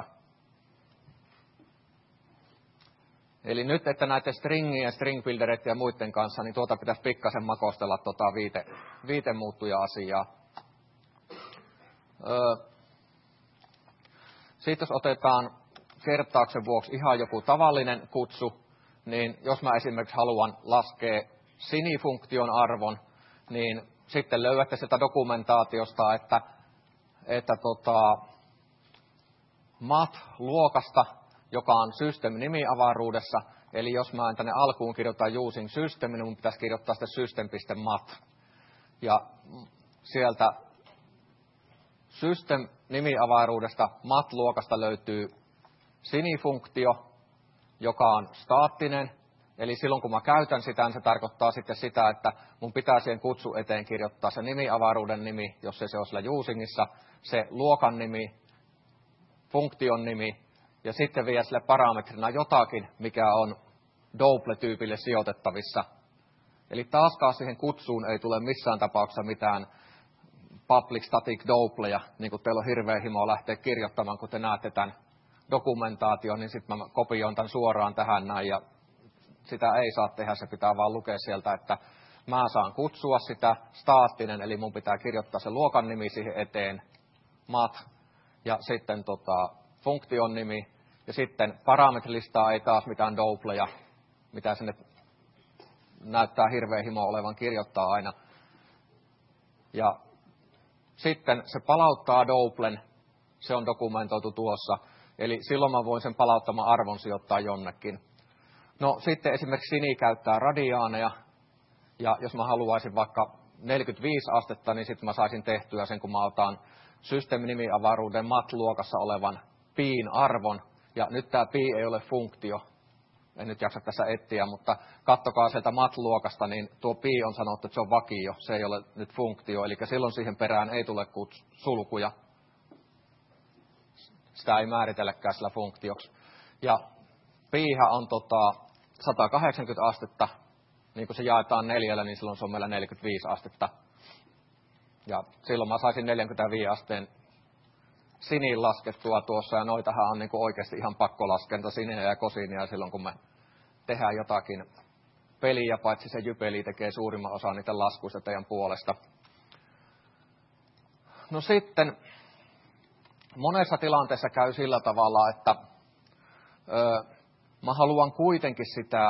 Eli nyt, että näiden stringien, stringbuildereiden ja muiden kanssa, niin tuota pitäisi pikkasen makostella viitemuuttuja-asiaa. Sitten jos otetaan kertauksen vuoksi ihan joku tavallinen kutsu, niin jos mä esimerkiksi haluan laskea sini-funktion arvon, niin sitten löydätte sieltä dokumentaatiosta, että mat-luokasta, joka on system-nimiavaruudessa, eli jos mä tänne alkuun kirjoitan using system, niin mun pitäisi kirjoittaa sitten system.mat. Ja sieltä system-nimiavaruudesta mat-luokasta löytyy sini-funktio, joka on staattinen. Eli silloin kun mä käytän sitä, niin se tarkoittaa sitten sitä, että mun pitää siihen kutsu eteen kirjoittaa se nimiavaruuden nimi, jos ei se ole sillä usingissa, se luokan nimi, funktion nimi, ja sitten vielä sille parametrina jotakin, mikä on double-tyypille sijoitettavissa. Eli taaskaan siihen kutsuun ei tule missään tapauksessa mitään public static doubleja, niin kuin teillä on hirveä himoa lähteä kirjoittamaan, kun te näette tämän dokumentaatio, niin sitten mä kopioin tämän suoraan tähän näin, ja sitä ei saa tehdä, se pitää vaan lukea sieltä, että mä saan kutsua sitä staattinen, eli mun pitää kirjoittaa se luokan nimi siihen eteen, mat, ja sitten funktion nimi, ja sitten parametrilistaa ei taas mitään doubleja, mitä sinne näyttää hirveän himo olevan kirjoittaa aina. Ja sitten se palauttaa doublen, se on dokumentoitu tuossa, eli silloin mä voin sen palauttaman arvon sijoittaa jonnekin. No sitten esimerkiksi Sini käyttää radiaaneja, ja jos mä haluaisin vaikka 45 astetta, niin sitten mä saisin tehtyä sen, kun mä otan systeeminimiavaruuden mat-luokassa olevan piin arvon, ja nyt tämä pi ei ole funktio, en nyt jaksa tässä etsiä, mutta kattokaa sieltä mat-luokasta, niin tuo pi on sanottu, että se on vakio, se ei ole nyt funktio, eli silloin siihen perään ei tule sulkuja. Sitä ei määritelläkään sillä funktioksi. Ja piihän on 180 astetta, niin kun se jaetaan 4, niin silloin se on meillä 45 astetta. Ja silloin mä saisin 45 asteen siniin laskettua tuossa, ja noitahan on niin kuin oikeasti ihan pakkolaskenta, sininen ja kosinia silloin, kun me tehdään jotakin peliä, paitsi se Jypeli tekee suurimman osan niitä laskuista teidän puolesta. No sitten, monessa tilanteessa käy sillä tavalla, että mä haluan kuitenkin sitä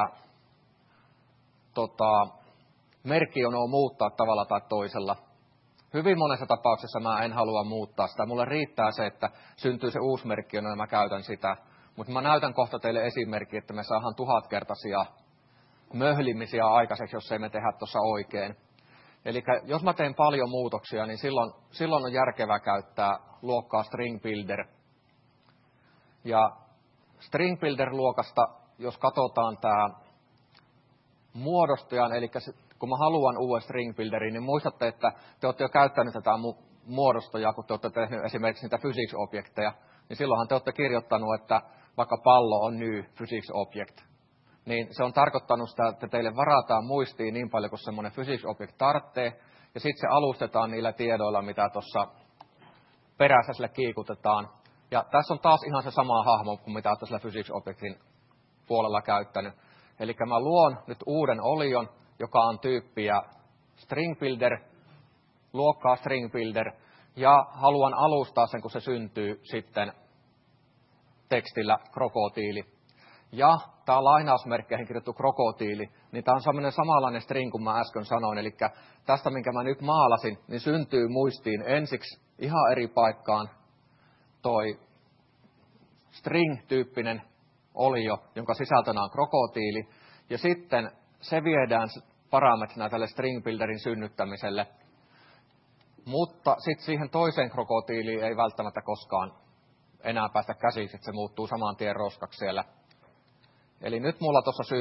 merkkionoa muuttaa tavalla tai toisella. Hyvin monessa tapauksessa mä en halua muuttaa sitä. Mulle riittää se, että syntyy se uusi merkkiono ja mä käytän sitä. Mutta mä näytän kohta teille esimerkki, että me saadaan 1000-kertaisia möhlimisiä aikaiseksi, jos ei me tehdä tuossa oikein. Eli jos mä teen paljon muutoksia, niin silloin on järkevää käyttää luokkaa String Builder. Ja String Builder-luokasta, jos katsotaan tämä muodostajan, eli kun mä haluan uuden String Builderin, niin muistatte, että te olette jo käyttäneet tätä muodostajaa, kun te olette tehneet esimerkiksi niitä physics-objekteja, niin silloinhan te olette kirjoittanut, että vaikka pallo on new physics object. Niin se on tarkoittanut sitä, että teille varataan muistiin niin paljon kuin semmoinen physics object tarvitsee, ja sitten se alustetaan niillä tiedoilla, mitä tuossa perässä sille kiikutetaan. Ja tässä on taas ihan se sama hahmo kuin mitä olette sillä physics objectin puolella käyttänyt. Eli mä luon nyt uuden olion, joka on tyyppiä String Builder, luokkaa String Builder, ja haluan alustaa sen, kun se syntyy sitten tekstillä krokotiili. Ja tämä on lainausmerkkeihin kirjoittu krokotiili, niin tämä on sellainen samanlainen string kuin mä äsken sanoin, eli tästä, minkä mä nyt maalasin, niin syntyy muistiin ensiksi ihan eri paikkaan toi string-tyyppinen olio, jonka sisältönä on krokotiili, ja sitten se viedään parametrina tälle String Builderin synnyttämiselle, mutta sitten siihen toiseen krokotiiliin ei välttämättä koskaan enää päästä käsiksi, että se muuttuu saman tien roskaksi siellä. Eli nyt mulla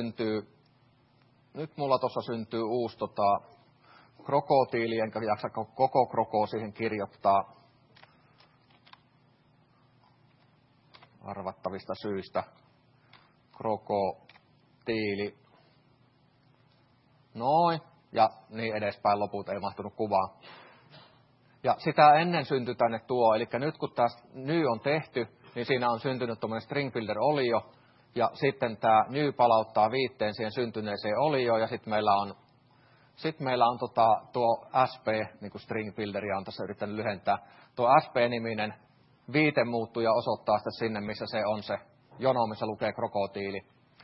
tuossa syntyy uusi krokotiili, enkä jaksa koko kroko siihen kirjoittaa arvattavista syistä. Krokotiili. Noin, ja niin edespäin, loput ei mahtunut kuvaan. Ja sitä ennen syntyi tänne tuo, eli nyt kun tämä ny on tehty, niin siinä on syntynyt tuommoinen String Builder-olio, ja sitten tämä ny palauttaa viitteen siihen syntyneeseen olioon, ja sitten meillä on tuo SP, niin kuin String Builderia on tässä yrittänyt lyhentää, tuo SP-niminen viitemuuttuja osoittaa sitä sinne, missä se on se jono, missä lukee krokotiili.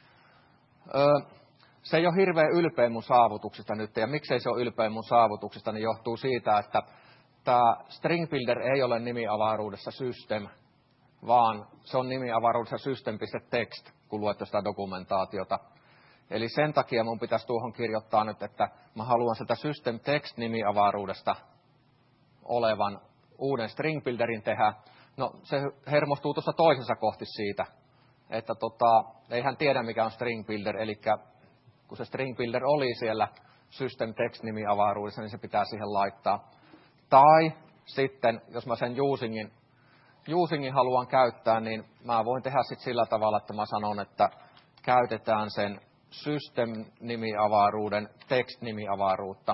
Se ei ole hirveän ylpeä mun saavutuksista nyt, ja miksei se ole ylpeä mun saavutuksista, niin johtuu siitä, että tämä String Builder ei ole nimiavaruudessa system, vaan se on nimiavaruudessa system.text, kun luette sitä dokumentaatiota. Eli sen takia mun pitäisi tuohon kirjoittaa nyt, että mä haluan sitä system text nimiavaruudesta olevan uuden String Builderin tehdä. No se hermostuu tuossa toisessa kohti siitä, että ei hän tiedä mikä on String Builder, eli kun se String Builder oli siellä system text nimiavaruudessa, niin se pitää siihen laittaa. Tai sitten, jos mä sen usingin haluan käyttää, niin mä voin tehdä sitten sillä tavalla, että mä sanon, että käytetään sen system-nimiavaruuden text-nimiavaruutta.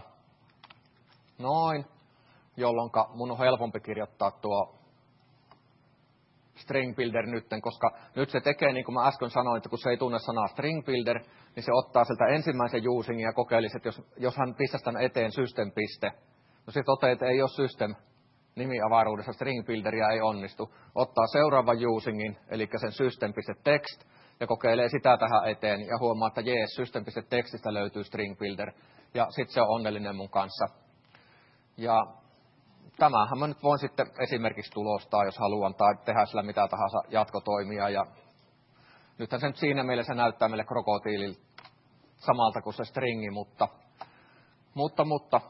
Noin, jolloin mun on helpompi kirjoittaa tuo string builder nytten, koska nyt se tekee, niin kuin mä äsken sanoin, että kun se ei tunne sanaa string builder, niin se ottaa sieltä ensimmäisen usingin ja kokeilisi, että jos hän pistäisi tämän eteen system-piste, no se toteaa, että ei ole system nimiavaruudessa, string builderia ei onnistu. Ottaa seuraavan usingin, eli sen system.text, ja kokeilee sitä tähän eteen, ja huomaa, että jees, system.textistä löytyy string builder, ja sitten se on onnellinen mun kanssa. Ja tämähän mä nyt voin sitten esimerkiksi tulostaa, jos haluan, tai tehdä sillä mitä tahansa jatkotoimia. Ja nythän se nyt siinä mielessä näyttää meille krokotiililta samalta kuin se stringi, mutta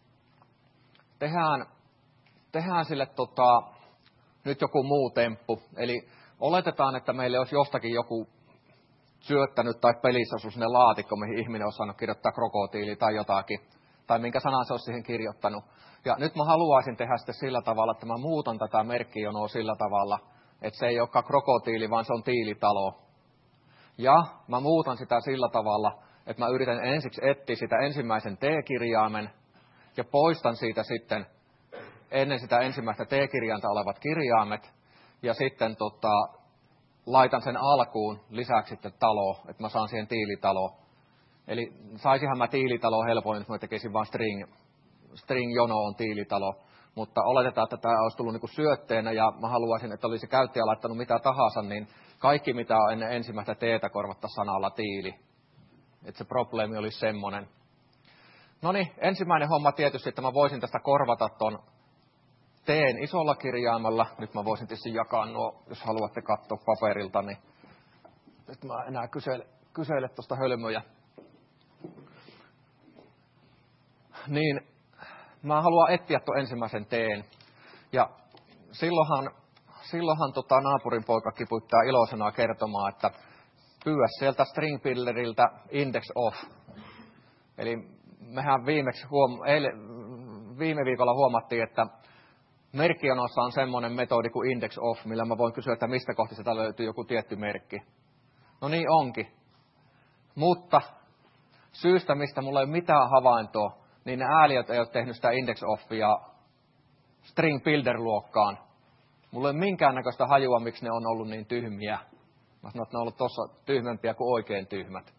tehdään sille nyt joku muu temppu. Eli oletetaan, että meille olisi jostakin joku syöttänyt tai pelissä olisi sinne laatikko, mihin ihminen on saanut kirjoittaa krokotiili tai jotakin, tai minkä sanan se olisi siihen kirjoittanut. Ja nyt mä haluaisin tehdä sitten sillä tavalla, että mä muutan tätä merkkijonoa sillä tavalla, että se ei olekaan krokotiili, vaan se on tiilitalo. Ja mä muutan sitä sillä tavalla, että mä yritän ensiksi etsiä sitä ensimmäisen T-kirjaimen ja poistan siitä sitten ennen sitä ensimmäistä T-kirjainta olevat kirjaimet ja sitten laitan sen alkuun lisäksi sitten talo, että mä saan siihen tiilitalo. Eli saisinhan mä tiilitalo helpoin, jos mä tekisin vaan string-jono on tiilitalo, mutta oletetaan, että tämä olisi tullut niinku syötteenä ja mä haluaisin, että olisi käyttäjä laittanut mitä tahansa, niin kaikki mitä on ennen ensimmäistä teetä korvattaisiin sanalla tiili. Että se probleemi olisi semmoinen. No niin, ensimmäinen homma tietysti, että mä voisin tästä korvata ton teen isolla kirjaimella. Nyt mä voisin tietysti jakaa nuo, jos haluatte katsoa paperilta, niin nyt mä enää kysele tuosta hölmöjä. Niin mä haluan etsiä tuon ensimmäisen teen. Ja silloinhan naapurin poika kiputtaa iloisena kertomaan, että pyydä sieltä string builderiltä index of. Eli mehän viime viikolla huomattiin, että merkkijonossa on semmoinen metodi kuin index of, millä mä voin kysyä, että mistä kohti sitä löytyy joku tietty merkki. No niin onkin. Mutta syystä, mistä mulla ei ole mitään havaintoa, niin ne ääliöt ei ole tehnyt sitä index offia string builder luokkaan. Mulla ei ole minkäännäköistä hajua, miksi ne on ollut niin tyhmiä. Mä sanon, että ne on ollut tuossa tyhmempiä kuin oikein tyhmät.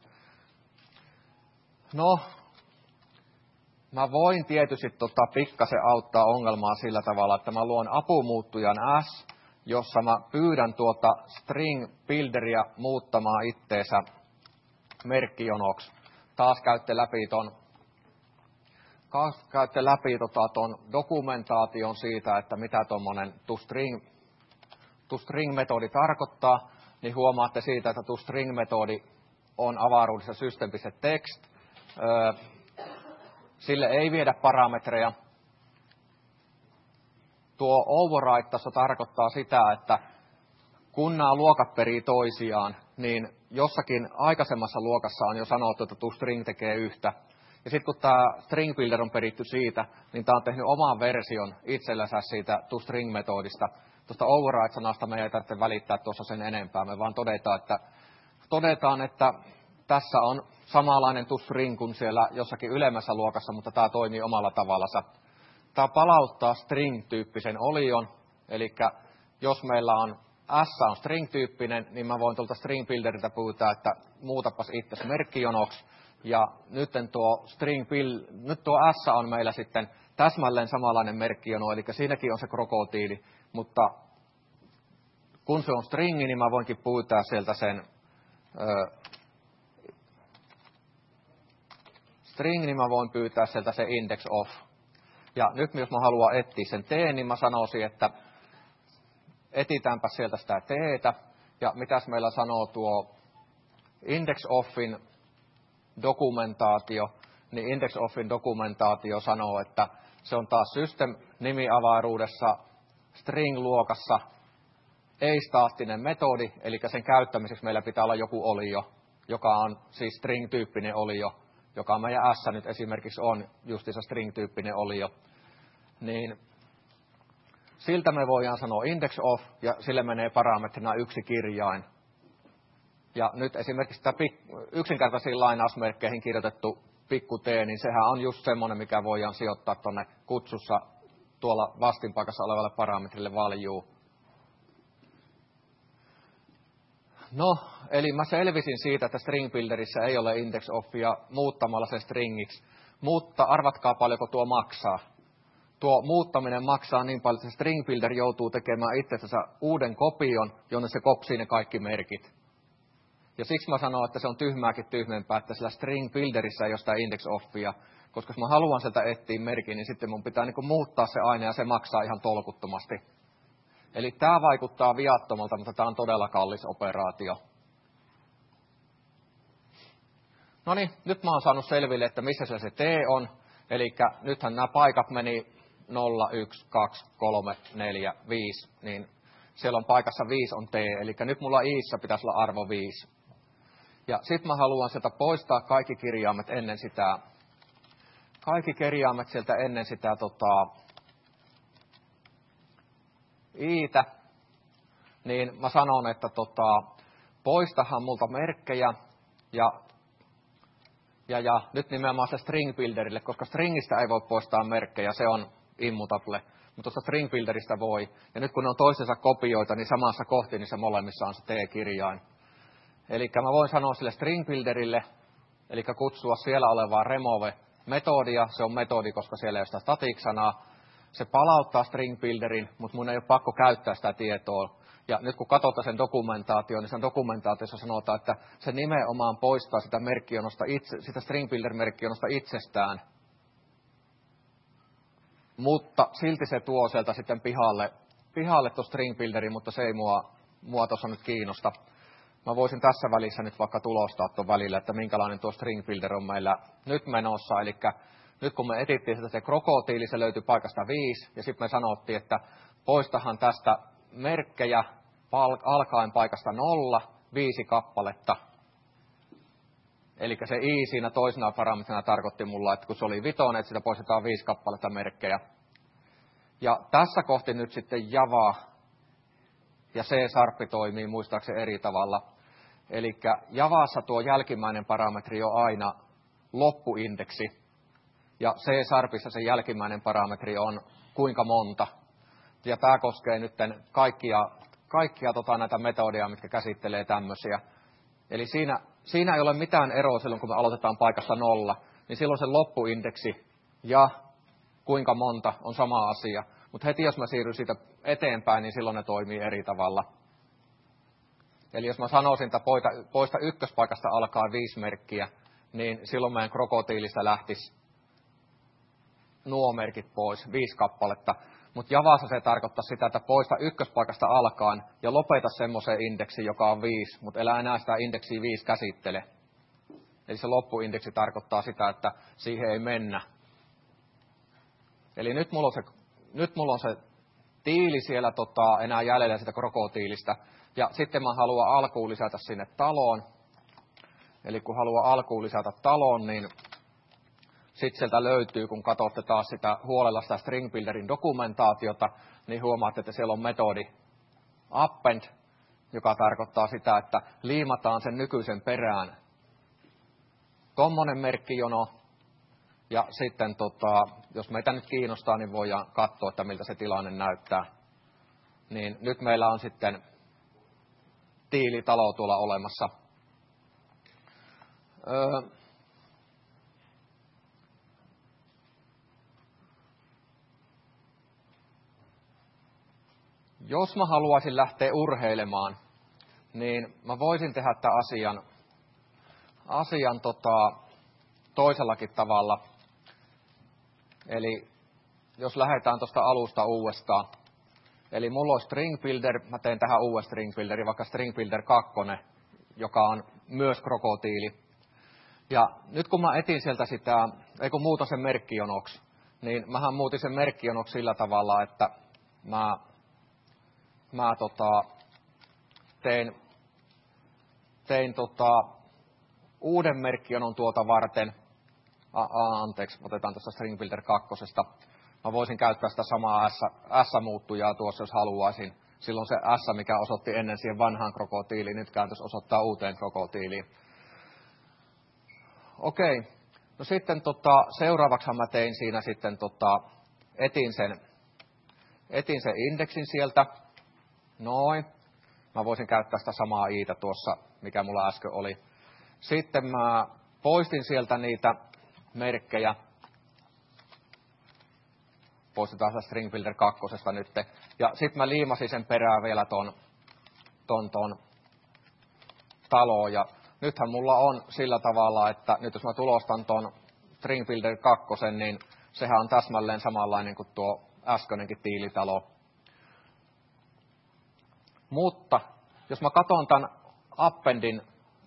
No, mä voin tietysti pikkasen auttaa ongelmaa sillä tavalla, että mä luon apumuuttujan S, jossa mä pyydän string builderia muuttamaan itteensä merkkijonoksi. Taas käytte läpi ton dokumentaation siitä, että mitä tuommoinen toString-metodi tarkoittaa, niin huomaatte siitä, että toString-metodi on avaruudessa system.text. Sille ei viedä parametreja. Tuo override tässä tarkoittaa sitä, että kun nämä luokat perii toisiaan, niin jossakin aikaisemmassa luokassa on jo sanottu, että toString tekee yhtä. Ja sitten kun tämä string builder on peritty siitä, niin tämä on tehnyt oman version itsellänsä siitä toString-metodista. Tuosta override-sanasta me ei tarvitse välittää tuossa sen enempää. Me vaan todetaan, että tässä on samanlainen toString kuin siellä jossakin ylemmässä luokassa, mutta tämä toimii omalla tavallansa. Tämä palauttaa string-tyyppisen olion, eli jos meillä on S on string-tyyppinen, niin mä voin tuolta string builderiltä pyytää, että muutapas itsesi merkkijonoksi. Ja nyt tuo S on meillä sitten täsmälleen samanlainen merkkijono, eli siinäkin on se krokotiili, mutta kun se on stringi, niin mä voinkin pyytää sieltä sen se index of. Ja nyt jos mä haluan etsiä sen T, niin mä sanoisin, että etitäänpä sieltä sitä T:tä. Ja mitäs meillä sanoo tuo index offin dokumentaatio, niin index offin dokumentaatio sanoo, että se on taas system-nimiavaruudessa string-luokassa ei-staattinen metodi, eli sen käyttämiseksi meillä pitää olla joku olio, joka on siis string-tyyppinen olio, joka meidän S nyt esimerkiksi on justiinsa string-tyyppinen olio. Niin siltä me voidaan sanoa index of, ja sille menee parametrina yksi kirjain. Ja nyt esimerkiksi tämä yksinkertaisiin lainausmerkkeihin kirjoitettu pikku t, niin sehän on just semmoinen, mikä voidaan sijoittaa tuonne kutsussa tuolla vastinpaikassa olevalle parametrille value. No, eli mä selvisin siitä, että string builderissä ei ole index offia muuttamalla se stringiksi, mutta arvatkaa paljonko tuo maksaa. Tuo muuttaminen maksaa niin paljon, että se string builder joutuu tekemään itsensä uuden kopion, jonne se kopsii ne kaikki merkit. Ja siksi mä sanon, että se on tyhmääkin tyhmempää, että sillä string builderissä ei ole sitä index offia, koska jos mä haluan sieltä etsiä merkin, niin sitten mun pitää niinku muuttaa se aine ja se maksaa ihan tolkuttomasti. Eli tämä vaikuttaa viattomalta, mutta tämä on todella kallis operaatio. No niin, nyt mä oon saanut selville, että missä se T on. Eli nythän nämä paikat meni 0, 1, 2, 3, 4, 5, niin siellä on paikassa 5 on T, eli nyt mulla I:ssä pitäisi olla arvo 5. Ja sitten mä haluan sieltä poistaa kaikki kirjaimet ennen sitä, sieltä ennen sitä I:tä, niin mä sanon, että poistahan multa merkkejä ja nyt nimenomaan se string builderille, koska stringistä ei voi poistaa merkkejä, se on immutable, mutta tuosta string builderistä voi. Ja nyt kun ne on toisensa kopioita, niin samassa kohti, niin se molemmissa on se T-kirjain. Eli mä voin sanoa sille string builderille, eli kutsua siellä olevaa remove-metodia, se on metodi, koska siellä ei ole sitä static-sanaa. Se palauttaa string builderin, mutta mun ei ole pakko käyttää sitä tietoa. Ja nyt kun katsotaan sen dokumentaation, niin sen dokumentaatiossa sanotaan, että se nimenomaan poistaa sitä sitä string builder-merkkionosta itsestään. Mutta silti se tuo sieltä sitten pihalle tuon string builderin, mutta se ei mua tuossa nyt kiinnosta. Mä voisin tässä välissä nyt vaikka tulostaa tuon välillä, että minkälainen tuo string builder on meillä nyt menossa. Eli nyt kun me etittiin sitä se krokotiili, se löytyi paikasta 5, ja sitten me sanottiin, että poistahan tästä merkkejä alkaen paikasta 0, 5 kappaletta. Eli se I siinä toisena parametrina tarkoitti mulla, että kun se oli 5, että siitä poistetaan 5 kappaletta merkkejä. Ja tässä kohti nyt sitten Java ja C# toimii muistaakseni eri tavalla. Eli Javassa tuo jälkimmäinen parametri on aina loppuindeksi. Ja C# se jälkimmäinen parametri on kuinka monta. Ja tämä koskee nyt kaikkia näitä metodeja, mitkä käsittelee tämmöisiä. Eli siinä ei ole mitään eroa silloin, kun me aloitetaan paikasta 0, niin silloin se loppuindeksi ja kuinka monta on sama asia. Mutta heti jos mä siirryn siitä eteenpäin, niin silloin ne toimii eri tavalla. Eli jos mä sanoisin, että poista ykköspaikasta alkaa 5 merkkiä, niin silloin meidän krokotiilista lähtisi nuo merkit pois, 5 kappaletta. Mutta Javassa se tarkoittaa sitä, että poista ykköspaikasta alkaen ja lopeta semmoisen indeksi, joka on 5, mutta älä enää sitä indeksiä 5 käsittele. Eli se loppuindeksi tarkoittaa sitä, että siihen ei mennä. Eli nyt mulla on se tiili siellä enää jäljellä sitä krokotiilista. Ja sitten mä haluan alkuun lisätä sinne taloon. Eli kun haluan alkuun lisätä taloon, niin sitten sieltä löytyy, kun katsotte taas sitä huolella sitä string builderin dokumentaatiota, niin huomaatte, että siellä on metodi append, joka tarkoittaa sitä, että liimataan sen nykyisen perään tommonen merkkijono. Ja sitten, jos meitä nyt kiinnostaa, niin voidaan katsoa, että miltä se tilanne näyttää. Niin nyt meillä on sitten tiilitalo tuolla olemassa. Jos mä haluaisin lähteä urheilemaan, niin mä voisin tehdä tämän asian toisellakin tavalla. Eli jos lähdetään tuosta alusta uudestaan. Eli mulla on string builder, mä teen tähän uuden string builderin, vaikka string builder 2, joka on myös krokotiili. Ja nyt kun mä etin sieltä kun muutan sen merkkijonoksi, niin mähän muutin sen merkkijonoksi sillä tavalla, että mä tein uuden merkkijonon tuota varten. Anteeksi, otetaan tuosta string builder 2. Mä voisin käyttää sitä samaa S-muuttujaa tuossa, jos haluaisin. Silloin se S, mikä osoitti ennen siihen vanhaan krokotiiliin, nyt kääntös osoittaa uuteen krokotiiliin. Okei. No sitten seuraavaksi mä tein siinä sitten etin sen indeksin sieltä. Noin. mä voisin käyttää sitä samaa iitä tuossa, mikä mulla äsken oli. Sitten mä poistin sieltä niitä merkkejä. Poistetaan sitä String Builder 2 nyt. Ja sitten mä liimasin sen perään vielä ton taloon. Ja nythän mulla on sillä tavalla, että nyt jos mä tulostan ton String Builder 2, niin sehän on täsmälleen samanlainen kuin tuo äskeinenkin tiilitalo. Mutta jos mä katson tämän appendin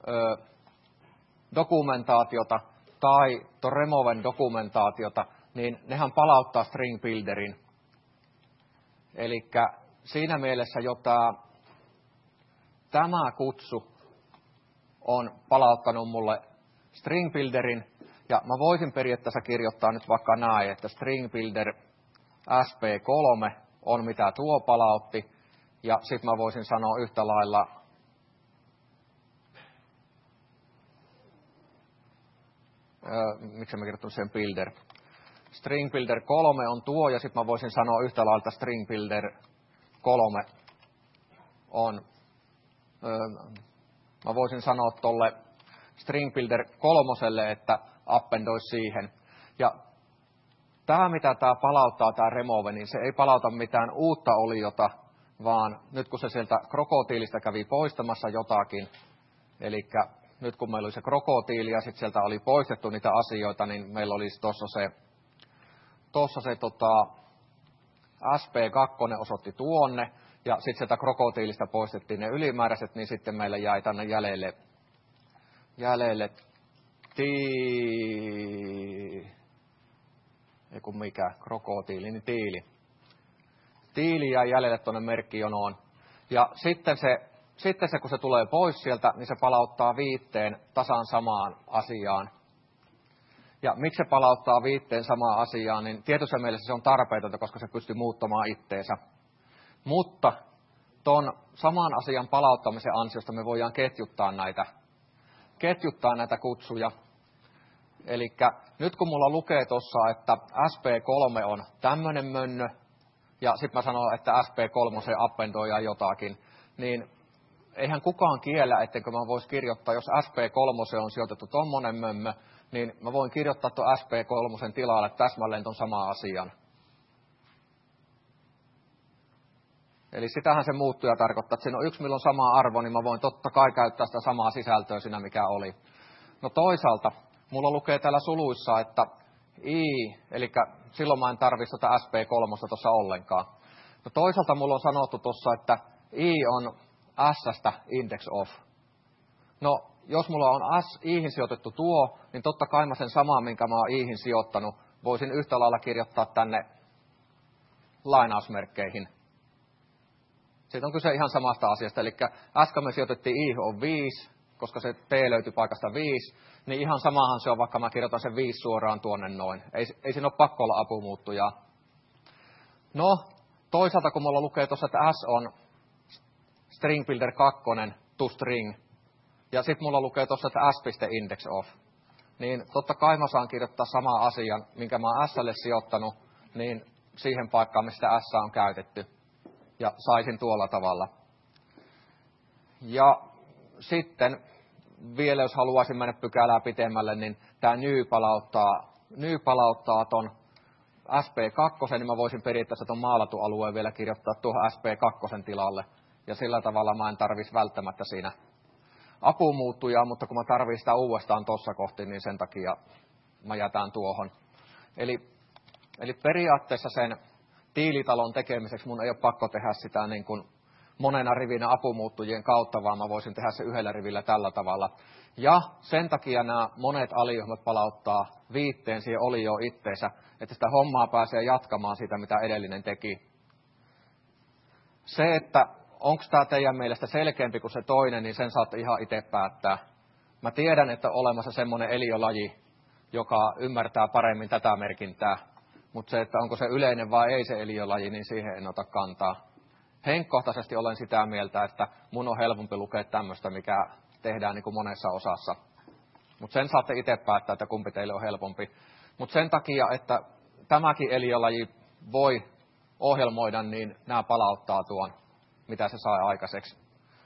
dokumentaatiota tai tuon removen dokumentaatiota, niin nehän palauttaa String Builderin. Eli siinä mielessä jo tämä kutsu on palauttanut mulle String Builderin, ja mä voisin periaatteessa kirjoittaa nyt vaikka näin, että String Builder SP3 on mitä tuo palautti, ja sitten mä voisin sanoa yhtä lailla miksi mä kirjoittanut sen Builder. String Builder 3 on tuo, ja sitten mä voisin sanoa yhtä lailla, että String Builder 3 on, mä voisin sanoa tolle String Builder 3, että appendoi siihen. Ja tämä, mitä tämä palauttaa, tämä remove, niin se ei palauta mitään uutta oliota, vaan nyt kun se sieltä krokotiilista kävi poistamassa jotakin, eli nyt kun meillä oli se krokotiili ja sitten sieltä oli poistettu niitä asioita, niin meillä olisi tuossa se SP2 osoitti tuonne, ja sitten sieltä krokotiilista poistettiin ne ylimääräiset, niin sitten meillä jäi tänne jäljelle krokotiili, niin tiili jäi jäljelle tuonne merkkijonoon. Ja sitten se, kun se tulee pois sieltä, niin se palauttaa viitteen tasan samaan asiaan. Ja miksi se palauttaa viitteen samaan asiaan, niin tietyssä mielessä se on tarpeetonta, koska se pystyy muuttamaan itteensä. Mutta ton saman asian palauttamisen ansiosta me voidaan ketjuttaa näitä kutsuja. Eli nyt kun mulla lukee tuossa, että SP3 on tämmöinen mönnö, ja sitten mä sanon, että SP3 appendoidaan jotakin, niin eihän kukaan kiellä, ettenkö mä vois kirjoittaa, jos SP3 on sijoitettu tommonen mömmö, niin mä voin kirjoittaa tuon SP3 tilalle täsmälleen ton saman asian. Eli sitähän se muuttuja tarkoittaa, että siinä on yksi milloin sama arvo, niin mä voin totta kai käyttää sitä samaa sisältöä siinä, mikä oli. No toisaalta, mulla lukee täällä suluissa, että I, eli silloin mä en tarvitse tätä SP3 tuossa ollenkaan. No toisaalta mulla on sanottu tuossa, että I on S-stä index of. No, jos mulla on Ihin sijoitettu tuo, niin totta kai mä sen samaa, minkä mä oon Ihin sijoittanut, voisin yhtä lailla kirjoittaa tänne lainausmerkkeihin. Siitä on kyse ihan samasta asiasta, eli äsken me sijoitettiin I on 5, koska se T löytyi paikasta 5, niin ihan samahan se on, vaikka mä kirjoitan sen 5 suoraan tuonne noin. Ei siinä ole pakko olla apumuuttujaa. No, toisaalta kun mulla lukee tuossa, että S on String Builder 2 to string, ja sitten mulla lukee tuossa, että S.index of, niin totta kai mä saan kirjoittaa samaa asian, minkä mä oon S:lle sijoittanut, niin siihen paikkaan, mistä S on käytetty. Ja saisin tuolla tavalla. Ja sitten vielä, jos haluaisin mennä pykälää pitemmälle, niin tämä ny palauttaa ton SP2, niin mä voisin periaatteessa ton maalatualueen vielä kirjoittaa tuohon SP2 tilalle. Ja sillä tavalla mä en tarvitsisi välttämättä siinä apumuuttujaa, mutta kun mä tarvitsen sitä uudestaan tuossa kohti, niin sen takia mä jätän tuohon. Eli periaatteessa sen tiilitalon tekemiseksi mun ei ole pakko tehdä sitä niin kuin monena rivinä apumuuttujien kautta, vaan mä voisin tehdä se yhdellä rivillä tällä tavalla. Ja sen takia nämä monet aliohjelmat palauttaa viitteen siihen olioon itteensä, että sitä hommaa pääsee jatkamaan siitä, mitä edellinen teki. Se, että onko tämä teidän mielestä selkeämpi kuin se toinen, niin sen saatte ihan itse päättää. Mä tiedän, että on olemassa semmoinen eliölaji, joka ymmärtää paremmin tätä merkintää. Mutta se, että onko se yleinen vai ei se eliölaji, niin siihen en ota kantaa. Henkkohtaisesti olen sitä mieltä, että mun on helpompi lukea tämmöistä, mikä tehdään niin kuin monessa osassa. Mutta sen saatte itse päättää, että kumpi teille on helpompi. Mutta sen takia, että tämäkin eliölaji voi ohjelmoida, niin nämä palauttaa tuon, mitä se saa aikaiseksi.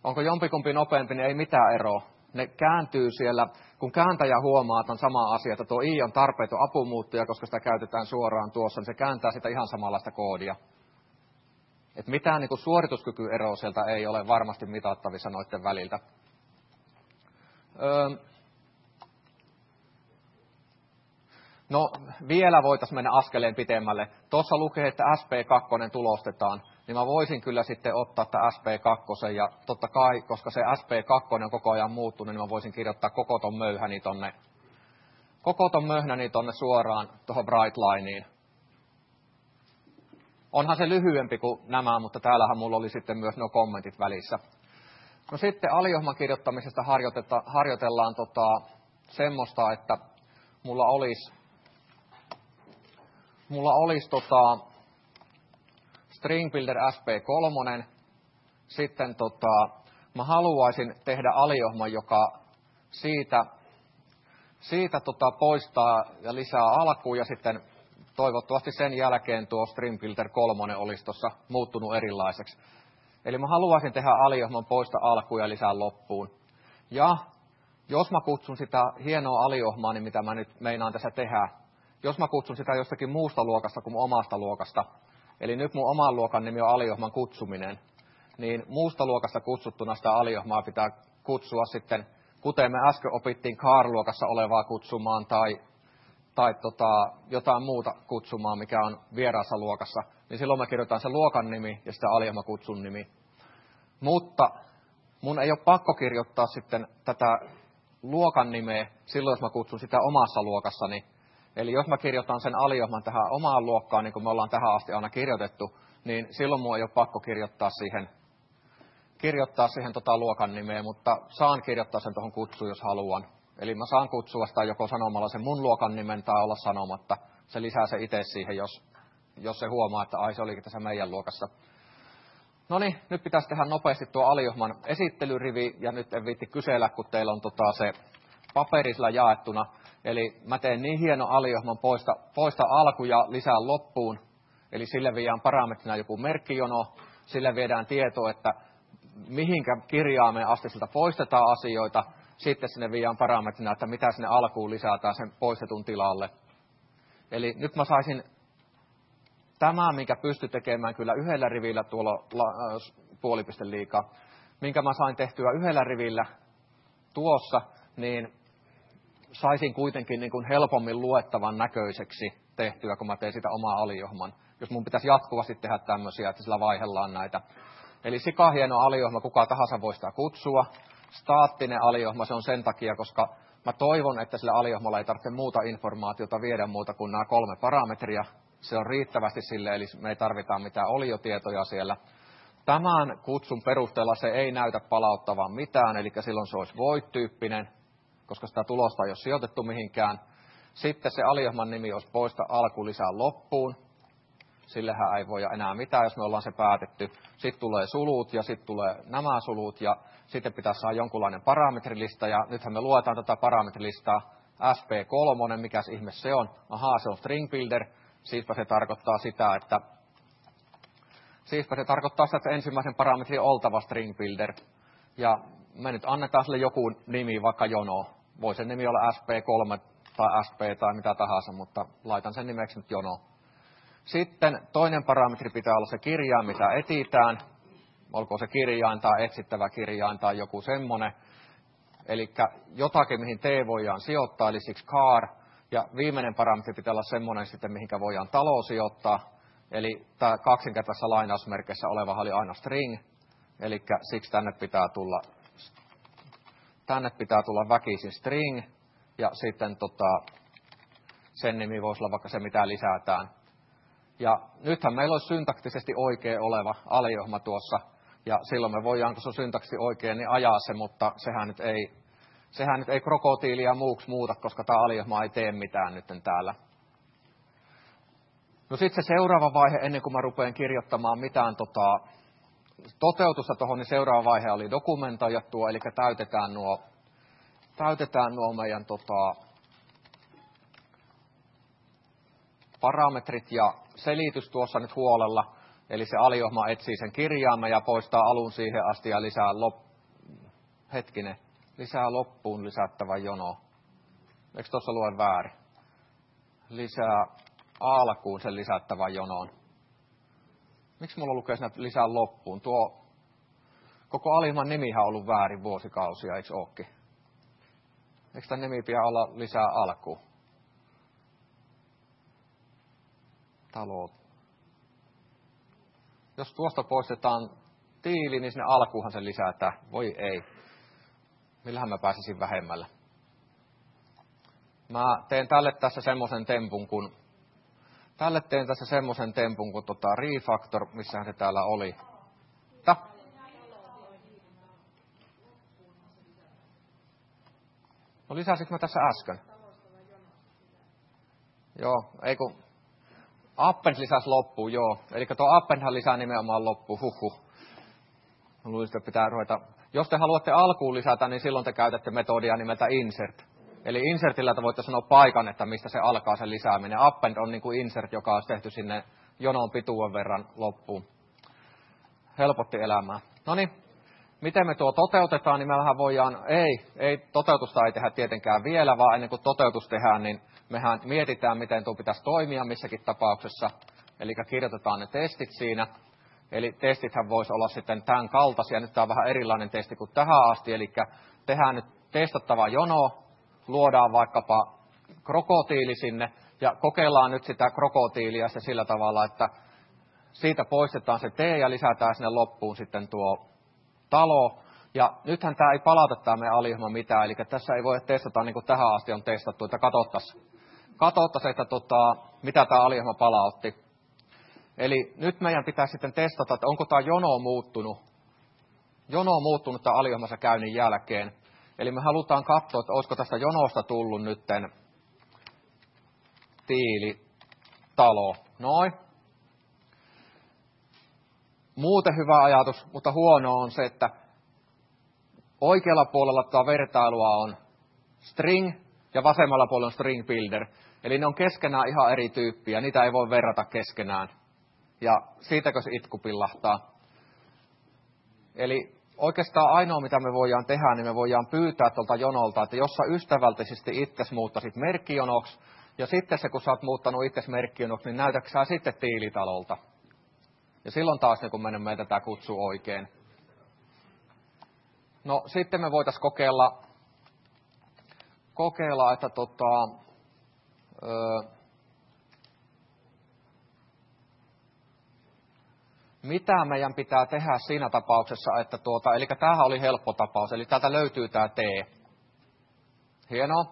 Onko jompikumpi nopeampi, niin ei mitään eroa. Ne kääntyy siellä, kun kääntäjä huomaa, että on sama asia, että tuo I on tarpeeton apumuuttuja, koska sitä käytetään suoraan tuossa, niin se kääntää sitä ihan samanlaista koodia. Et mitään niin kuin suorituskykyeroa sieltä ei ole varmasti mitattavissa noiden väliltä. No vielä voitaisiin mennä askeleen pitemmälle. Tuossa lukee, että SP2 tulostetaan, niin mä voisin kyllä sitten ottaa tämän SP2 ja totta kai, koska se SP2 on koko ajan muuttunut, niin mä voisin kirjoittaa koko ton möhnäni tonne suoraan tuohon bright lineen. Onhan se lyhyempi kuin nämä, mutta täällähän mulla oli sitten myös nuo kommentit välissä. No sitten aliohman kirjoittamisesta harjoitellaan semmoista, että mulla olisi string builder sp3, sitten mä haluaisin tehdä aliohman, joka siitä poistaa ja lisää alkuun, ja sitten toivottavasti sen jälkeen tuo string builder 3 olisi tuossa muuttunut erilaiseksi. Eli mä haluaisin tehdä aliohman poista alkuun ja lisää loppuun. Ja jos mä kutsun sitä hienoa aliohmaa, niin mitä mä nyt meinaan tässä tehdä, jos mä kutsun sitä jostakin muusta luokasta kuin mun omasta luokasta, eli nyt mun oman luokan nimi on aliohman kutsuminen, niin muusta luokasta kutsuttuna sitä aliohmaa pitää kutsua sitten, kuten me äsken opittiin car-luokassa olevaa kutsumaan tai jotain muuta kutsumaan, mikä on vieraassa luokassa, niin silloin me kirjoitetaan se luokan nimi ja sitä aliohmakutsun nimi. Mutta mun ei ole pakko kirjoittaa sitten tätä luokan nimeä silloin, jos mä kutsun sitä omassa luokassani. Eli jos mä kirjoitan sen aliohman tähän omaan luokkaan, niin kuin me ollaan tähän asti aina kirjoitettu, niin silloin mun ei ole pakko kirjoittaa siihen luokan nimeä, mutta saan kirjoittaa sen tuohon kutsuun, jos haluan. Eli mä saan kutsua sitä joko sanomalla sen mun luokan nimen tai olla sanomatta. Se lisää se itse siihen, jos se huomaa, että ai se olikin tässä meidän luokassa. No niin, nyt pitäisi tehdä nopeasti tuo aliohman esittelyrivi, ja nyt en viitti kysellä, kun teillä on se paperisilla jaettuna. Eli mä teen niin hieno aliohman poista alku ja lisää loppuun. Eli sille viedään parametrina joku merkkijono, sille viedään tieto, että mihinkä kirjaimeen asti siltä poistetaan asioita. Sitten sinne viedään parametrina, että mitä sinne alkuun lisätään sen poistetun tilalle. Eli nyt mä saisin tämä, minkä pystyn tekemään kyllä yhdellä rivillä tuolla puolipiste liikaa, minkä mä sain tehtyä yhdellä rivillä tuossa, niin saisin kuitenkin niin kuin helpommin luettavan näköiseksi tehtyä, kun mä teen sitä omaa aliohman. Jos mun pitäisi jatkuvasti tehdä tämmöisiä, että sillä vaihdellaan näitä. Eli sikahieno aliohma, kuka tahansa voi sitä kutsua. Staattinen aliohma, se on sen takia, koska mä toivon, että sillä aliohmalla ei tarvitse muuta informaatiota viedä muuta kuin nämä 3 parametria. Se on riittävästi sille, eli me ei tarvita mitään oliotietoja siellä. Tämän kutsun perusteella se ei näytä palauttavan mitään, eli silloin se olisi void-tyyppinen, koska sitä tulosta ei ole sijoitettu mihinkään. Sitten se aliohman nimi olisi poista alku lisää loppuun. Sillehän ei voi enää mitään, jos me ollaan se päätetty. Sitten tulee sulut ja sitten tulee nämä sulut ja sitten pitäisi saada jonkunlainen parametrilista. Ja nythän me luetaan tätä parametrilistaa SP3, mikäs ihme se on. Ahaa, se on string builder. Siispä se tarkoittaa sitä, että ensimmäisen parametrin on oltava string builder. Ja me nyt annetaan sille joku nimi, vaikka jono. Voi sen nimi olla SP3 tai SP tai mitä tahansa, mutta laitan sen nimeksi nyt jono. Sitten toinen parametri pitää olla se kirjain, mitä etsitään. Olkoon se kirjain tai etsittävä kirjain tai joku semmoinen. Eli jotakin, mihin T voidaan sijoittaa, eli siksi car. Ja viimeinen parametri pitää olla semmoinen sitten, mihinkä voidaan talo sijoittaa. Eli tämä kaksinkertaisessa lainausmerkeissä oleva oli aina string. Eli siksi tänne pitää tulla väkisin string. Ja sitten sen nimi voisi olla vaikka se, mitä lisätään. Ja nythän meillä olisi syntaktisesti oikea oleva aliohma tuossa. Ja silloin me voidaan, kun se on syntaktisesti oikein, niin ajaa se, mutta sehän nyt ei krokotiilia muuksi muuta, koska tämä aliohma ei tee mitään nyt täällä. No sitten se seuraava vaihe, ennen kuin mä rupean kirjoittamaan mitään toteutusta tuohon, niin seuraava vaihe oli dokumentoida tuo, eli täytetään nuo meidän parametrit ja selitys tuossa nyt huolella. Eli se aliohma etsii sen kirjaimen ja poistaa alun siihen asti ja lisää hetkinen, lisää loppuun lisättävä jono. Eikö tuossa lue väärin? Lisää alkuun sen lisättävän jonon. Miksi mulla lukee siinä lisää loppuun? Tuo koko alihangelman nimihän on ollut väärin vuosikausia, eikö ookin? Eikö tämän nimi pidä olla lisää alkuun? Talo. Jos tuosta poistetaan tiili, niin sinne alkuunhan se lisätään. Voi ei. Millähän mä pääsisin vähemmällä? Mä teen tälle tässä semmoisen tempun, kun refactor, missähän se täällä oli. No lisäsitkö mä tässä äsken? Joo, ei kun append lisäsi loppuun, joo. Eli tuo appendhan lisää nimenomaan loppuun, Mä luulisin, että pitää ruveta. Jos te haluatte alkuun lisätä, niin silloin te käytätte metodia nimeltä insert. Eli insertillä te voitte sanoa paikan, että mistä se alkaa se lisääminen. Append on niin kuin insert, joka on tehty sinne jonon pituuden verran loppuun. Helpotti elämää. Noniin, miten me tuo toteutetaan, niin mehän voidaan, toteutusta ei tehdä tietenkään vielä, vaan ennen kuin toteutus tehdään, niin mehän mietitään, miten tuo pitäisi toimia missäkin tapauksessa. Eli kirjoitetaan ne testit siinä. Eli testithän voisi olla sitten tämän kaltaisia. Nyt tämä on vähän erilainen testi kuin tähän asti. Eli tehdään nyt testattava jono, luodaan vaikkapa krokotiili sinne ja kokeillaan nyt sitä krokotiilia se sillä tavalla, että siitä poistetaan se T ja lisätään sinne loppuun sitten tuo talo. Ja nythän tämä ei palauta tämä meidän alihangelma mitään, eli tässä ei voi testata niin kuin tähän asti on testattu, että katsottaisiin, että mitä tämä alihangelma palautti. Eli nyt meidän pitää sitten testata, että onko tämä jono muuttunut tämän alihangelmassa käynnin jälkeen. Eli me halutaan katsoa, että olisiko tästä jonosta tullut nytten tiilitalo. Noin. Muuten hyvä ajatus, mutta huono on se, että oikealla puolella tämä vertailua on string ja vasemmalla puolella on string builder. Eli ne on keskenään ihan eri tyyppiä, niitä ei voi verrata keskenään. Ja siitäkö se itku pillahtaa. Eli oikeastaan ainoa, mitä me voidaan tehdä, niin me voidaan pyytää tuolta jonolta, että jos sä ystävällisesti itses muuttaisit merkkijonoksi, ja sitten se, kun sä oot muuttanut itses merkkijonoksi, niin näytätkö sä sitten tiilitalolta. Ja silloin taas niin kun menemme tätä kutsua oikein. No sitten me voitaisiin kokeilla että mitä meidän pitää tehdä siinä tapauksessa, että eli tämähän oli helppo tapaus, eli täältä löytyy tämä T. Hienoa.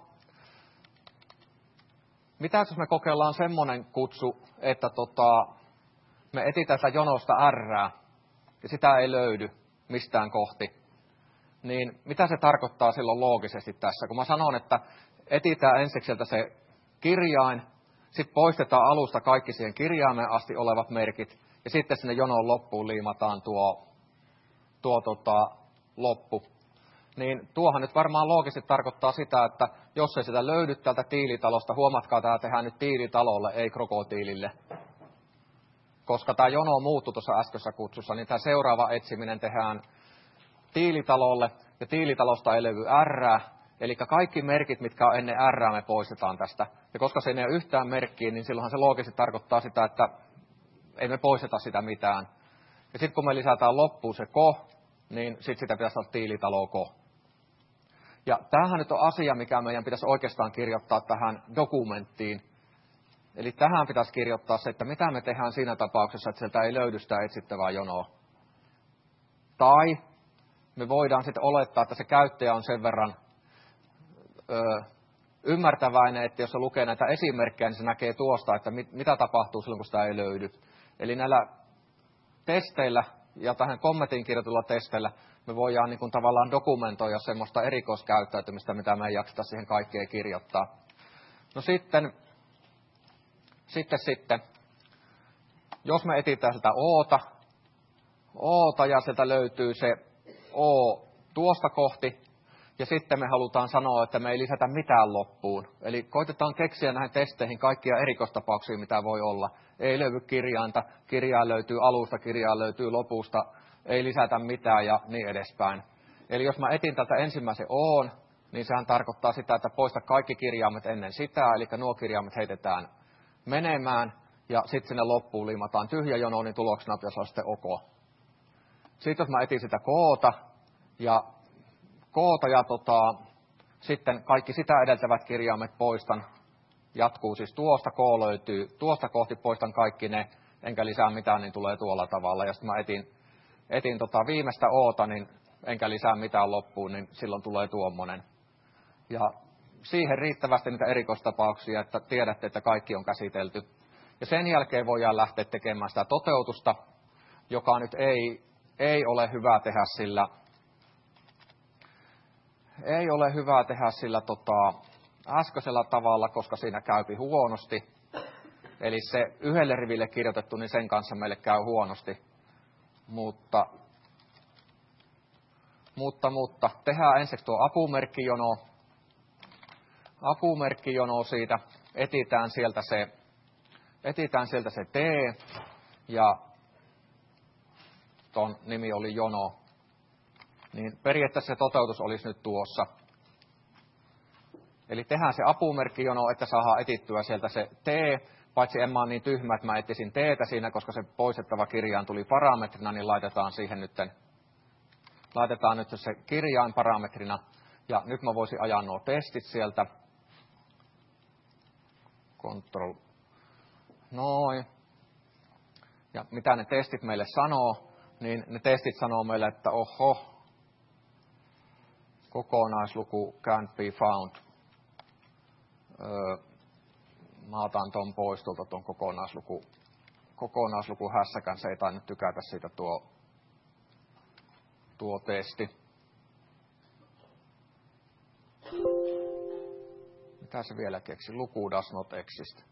Mitä jos me kokeillaan semmoinen kutsu, että me etsitään sitä jonosta R, ja sitä ei löydy mistään kohti. Niin mitä se tarkoittaa silloin loogisesti tässä? Kun mä sanon, että etsitään ensiksi se kirjain, sitten poistetaan alusta kaikki siihen kirjaimeen asti olevat merkit, ja sitten sinne jonon loppuun liimataan tuo loppu. Niin tuohan nyt varmaan loogisesti tarkoittaa sitä, että jos ei sitä löydy täältä tiilitalosta, huomatkaa, tämä tehdään nyt tiilitalolle, ei krokotiilille. Koska tämä jono muuttui tuossa äskeisessä kutsussa, niin tämä seuraava etsiminen tehdään tiilitalolle, ja tiilitalosta ei löydy R, eli kaikki merkit, mitkä on ennen R, me poistetaan tästä. Ja koska se ei ole yhtään merkkiä, niin silloinhan se loogisesti tarkoittaa sitä, että ei me poisteta sitä mitään. Ja sitten kun me lisätään loppuun se ko, niin sitten sitä pitäisi olla tiilitalo ko. Ja tämähän nyt on asia, mikä meidän pitäisi oikeastaan kirjoittaa tähän dokumenttiin. Eli tähän pitäisi kirjoittaa se, että mitä me tehdään siinä tapauksessa, että sieltä ei löydy sitä etsittävää jonoa. Tai me voidaan sitten olettaa, että se käyttäjä on sen verran ymmärtäväinen, että jos se lukee näitä esimerkkejä, niin se näkee tuosta, että mitä tapahtuu silloin, kun sitä ei löydy. Eli näillä testeillä ja tähän kommentin kirjoitulla testeillä me voidaan niin kuin tavallaan dokumentoida semmoista erikoiskäyttäytymistä, mitä me ei jakseta siihen kaikkeen kirjoittaa. No sitten, jos me etsitään sieltä oota ja sieltä löytyy se O tuosta kohti, ja sitten me halutaan sanoa, että me ei lisätä mitään loppuun. Eli koitetaan keksiä näihin testeihin kaikkia erikoistapauksia, mitä voi olla. Ei löydy kirjainta, kirjaa löytyy alusta, kirjaa löytyy lopusta, ei lisätä mitään ja niin edespäin. Eli jos mä etin tältä ensimmäisen O:n, niin sehän tarkoittaa sitä, että poista kaikki kirjaimet ennen sitä, eli nuo kirjaimet heitetään menemään, ja sitten sinne loppuun liimataan tyhjä jono, niin tuloksena pitäisi olla sitten OK. Sitten jos mä etin sitä K:ta, ja sitten kaikki sitä edeltävät kirjaimet poistan, jatkuu siis tuosta, K löytyy, tuosta kohti poistan kaikki ne, enkä lisää mitään, niin tulee tuolla tavalla. Ja sitten mä etin viimeistä O:ta, niin enkä lisää mitään loppuun, niin silloin tulee tuommoinen. Ja siihen riittävästi niitä erikoistapauksia, että tiedätte, että kaikki on käsitelty. Ja sen jälkeen voidaan lähteä tekemään sitä toteutusta, joka nyt ei ole hyvä tehdä sillä, äskeisellä tavalla, koska siinä käypi huonosti. Eli se yhdelle riville kirjoitettu, niin sen kanssa meille käy huonosti. Mutta tehdään ensiksi tuo apumerkkijono siitä, etitään sieltä se T, ja ton nimi oli jono. Niin periaatteessa se toteutus olisi nyt tuossa. Eli tehdään se apumerkkijono, että saadaan etittyä sieltä se T, paitsi en mä ole niin tyhmä, että mä etsisin T:tä siinä, koska se poistettava kirjain tuli parametrina, niin laitetaan nyt se kirjain parametrina. Ja nyt mä voisin ajaa nuo testit sieltä. Control. Noin. Ja mitä ne testit meille sanoo, niin ne testit sanoo meille, että oho, kokonaisluku can't be found. Mä otan ton pois tuolta ton kokonaisluku hässäkän, se ei tainnut tykätä siitä tuo testi. Mitä se vielä keksi? Luku does not exist.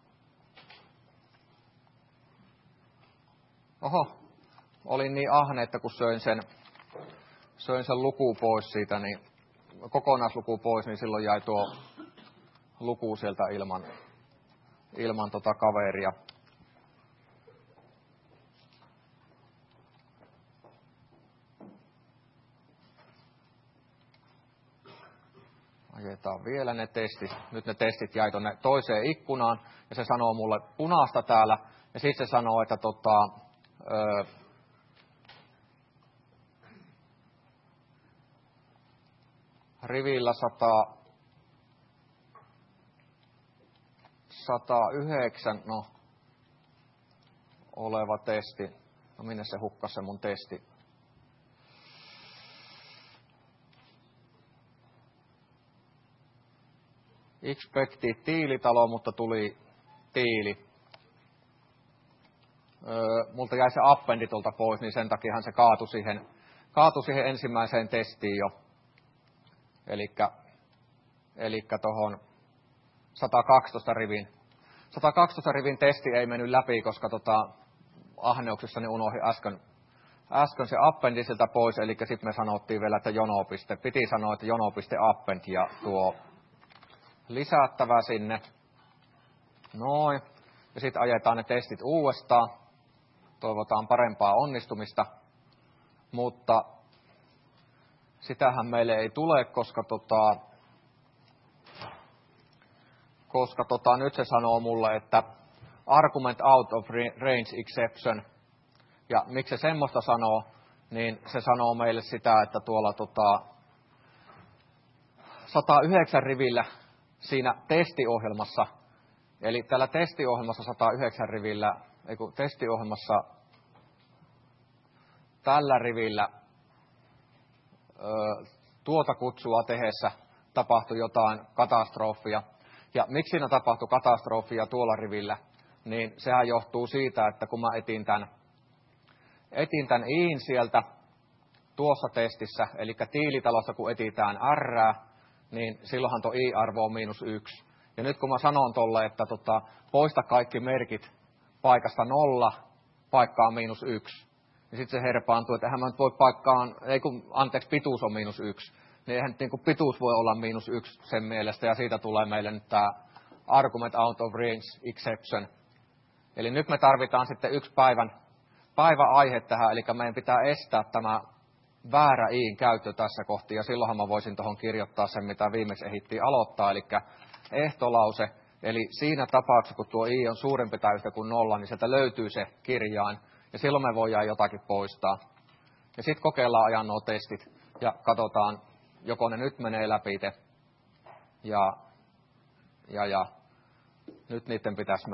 Oho, olin niin ahne, että kun söin sen luku pois siitä, niin kokonaisluku pois, niin silloin jäi tuo luku sieltä ilman kaveria. Ajetaan vielä ne testit. Nyt ne testit jäi tuonne toiseen ikkunaan, ja se sanoo mulle punaista täällä, ja sitten se sanoo, että rivillä 109 oleva testi. No minne se hukkasi se mun testi? Expected tiilitalo, mutta tuli tiili. Multa jäi se appendi tuolta pois, niin sen takiahan se kaatui siihen ensimmäiseen testiin jo. Elikkä tohon 112 rivin testi ei mennyt läpi, koska ahneuksessani unohdin äsken se appendi sieltä pois, eli sitten me sanottiin vielä, että piti sanoa, että jono.append ja tuo lisättävä sinne. Noin. Ja sitten ajetaan ne testit uudestaan. Toivotaan parempaa onnistumista. Mutta sitähän meille ei tule, koska nyt se sanoo mulle, että argument out of range exception. Ja miksi se semmoista sanoo, niin se sanoo meille sitä, että tuolla 109 rivillä siinä testiohjelmassa, eli tällä testiohjelmassa 109 rivillä, testiohjelmassa tällä rivillä tuota kutsua tehdessä tapahtui jotain katastrofia. Ja miksi siinä tapahtui katastrofia tuolla rivillä, niin sehän johtuu siitä, että kun mä etin tämän iin sieltä tuossa testissä, eli tiilitalossa kun etitään r, niin silloinhan tuo i-arvo on -1. Ja nyt kun mä sanon tolle, että poista kaikki merkit paikasta 0 paikkaan -1, niin sitten se herpaantuu, että eihän mä nyt voi pituus on -1. Niin eihän nyt pituus voi olla -1 sen mielestä, ja siitä tulee meille nyt tämä argument out of range exception. Eli nyt me tarvitaan sitten yksi päivän aihe tähän, eli meidän pitää estää väärä iin käyttö tässä kohti, ja silloinhan mä voisin tuohon kirjoittaa sen, mitä viimeksi ehdittiin aloittaa, eli ehtolause, eli siinä tapauksessa, kun tuo i on suurempi tai yhtä kuin 0, niin sieltä löytyy se kirjain, ja silloin me voidaan jotakin poistaa. Ja sitten kokeillaan ajan nuo testit, ja katsotaan, joko ne nyt menee läpi, ja nyt niiden pitäisi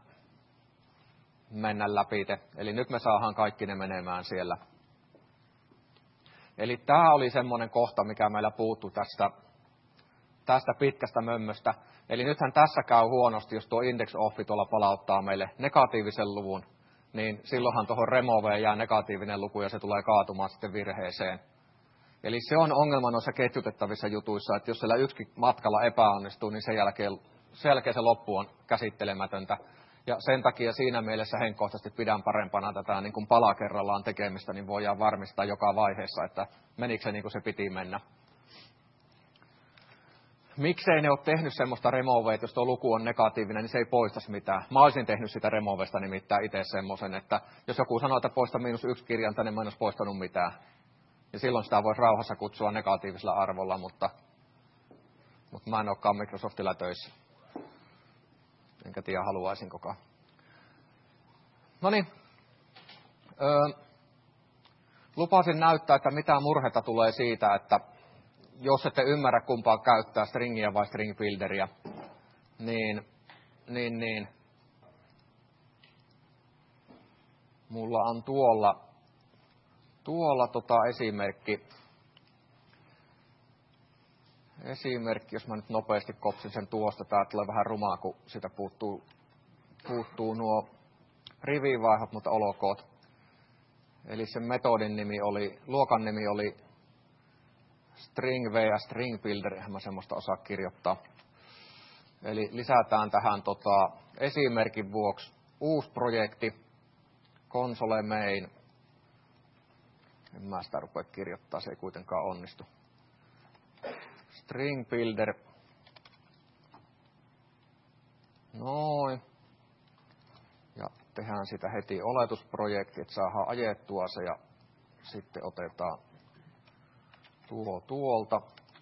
mennä läpi. Eli nyt me saadaan kaikki ne menemään siellä. Eli tämä oli semmoinen kohta, mikä meillä puuttui tästä pitkästä mömmöstä. Eli nythän tässä käy huonosti, jos tuo index offi tuolla palauttaa meille negatiivisen luvun, niin silloinhan tuohon removeen jää negatiivinen luku ja se tulee kaatumaan sitten virheeseen. Eli se on ongelma noissa ketjutettavissa jutuissa, että jos siellä yksikin matkalla epäonnistuu, niin sen jälkeen se loppu on käsittelemätöntä. Ja sen takia siinä mielessä henkkohtaisesti pidän parempana tätä niin kuin pala kerrallaan tekemistä, niin voidaan varmistaa joka vaiheessa, että menikö se niin kuin se piti mennä. Miksei ne ole tehnyt semmoista removea, että jos tuo luku on negatiivinen, niin se ei poistaisi mitään. Mä olisin tehnyt sitä removesta nimittäin itse semmoisen, että jos joku sanoo, että poista -1 kirjainta, niin mä en olisi poistanut mitään. Ja silloin sitä voisi rauhassa kutsua negatiivisella arvolla, mutta mä en olekaan Microsoftilla töissä. Enkä tiedä, haluaisinkokaan. Noniin. Lupasin näyttää, että mitä murhetta tulee siitä, että jos ette ymmärrä kumpaa käyttää, stringiä vai string builderia, niin mulla on tuolla esimerkki, jos mä nyt nopeasti kopsin sen tuosta, tää tulee vähän rumaa, kun sitä puuttuu nuo rivivaihot, mutta olokoot. Eli sen metodin luokan nimi oli string v ja string builder, eihän mä semmoista osaa kirjoittaa. Eli lisätään tähän esimerkin vuoksi uusi projekti, console main. En mä sitä rupea kirjoittaa, se ei kuitenkaan onnistu. String builder. Noin. Ja tehdään sitä heti oletusprojekti, että saadaan ajettua se ja sitten otetaan tuolta.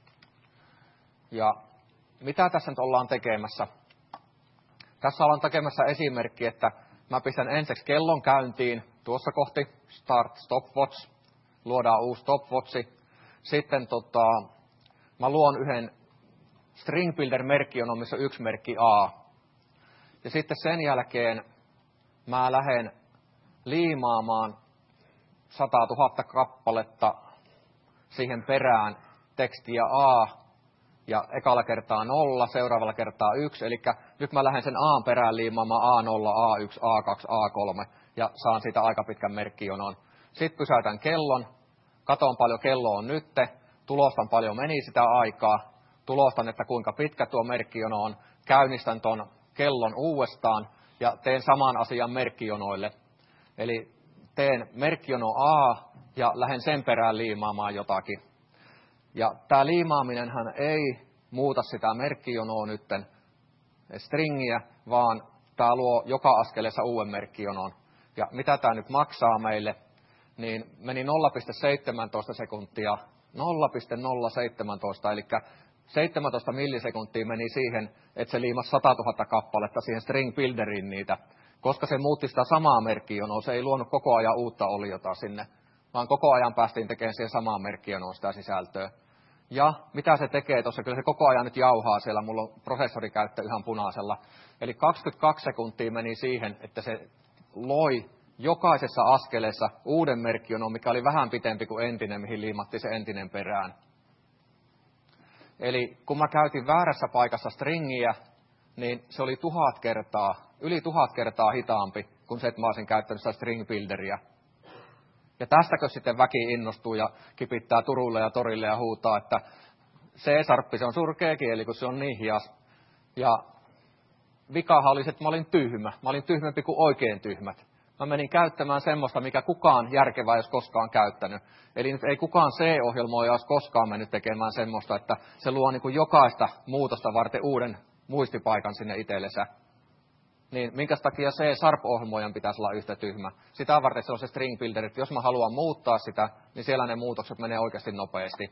Ja mitä tässä nyt ollaan tekemässä? Tässä ollaan tekemässä esimerkki, että mä pistän ensiksi kellon käyntiin tuossa kohti start stopwatch. Luodaan uusi stopwatchi. Sitten mä luon yhden string builder -merkkijonon, missä on yksi merkki A. Ja sitten sen jälkeen mä lähden liimaamaan 100 000 kappaletta siihen perään tekstiä A. Ja ekalla kertaa 0, seuraavalla kertaa 1. Eli nyt mä lähden sen A:n perään liimaamaan A0, A1, A2, A3 ja saan siitä aika pitkän merkkijonon. Sitten pysäytän kellon, katon paljon kello on nytte, tulostan paljon meni sitä aikaa, tulostan, että kuinka pitkä tuo merkkijono on, käynnistän ton kellon uudestaan ja teen saman asian merkkijonoille. Eli teen merkkijono A ja lähden sen perään liimaamaan jotakin. Ja tämä liimaaminenhan ei muuta sitä merkkijonoa nytten, stringiä, vaan tämä luo joka askeleessa uuden merkkijonon. Ja mitä tämä nyt maksaa meille, niin meni 0,17 sekuntia, 0,017, eli 17 millisekuntia meni siihen, että se liimasi 100 000 kappaletta siihen string builderiin niitä, koska se muutti sitä samaa merkkijonoa, se ei luonut koko ajan uutta oliota sinne, vaan koko ajan päästiin tekemään siihen samaan merkkijonoon sitä sisältöä. Ja mitä se tekee tuossa, kyllä se koko ajan nyt jauhaa siellä, mulla on prosessorikäyttö ihan punaisella. Eli 22 sekuntia meni siihen, että se loi jokaisessa askeleessa uuden merkkijonon, mikä oli vähän pitempi kuin entinen, mihin liimattiin se entinen perään. Eli kun mä käytin väärässä paikassa stringiä, niin se oli yli 1000 kertaa hitaampi kuin se, että mä olisin käyttänyt sitä string builderia. Ja tästäkö sitten väki innostuu ja kipittää Turulle ja torille ja huutaa, että C-sharppi, se on surkea kieli, kun se on niin hias. Ja vikahan oli se, että mä olin tyhmä. Mä olin tyhmempi kuin oikein tyhmät. Mä menin käyttämään semmoista, mikä kukaan järkevää ei olisi koskaan käyttänyt. Eli nyt ei kukaan C-ohjelmoija olisi koskaan mennyt tekemään semmoista, että se luo niin kuin jokaista muutosta varten uuden muistipaikan sinne itsellensä. niin minkä takia se SARP-ohjelmoijan pitäisi olla yhtä tyhmä. Sitä varten se on se string builder, että jos mä haluan muuttaa sitä, niin siellä ne muutokset menee oikeasti nopeasti.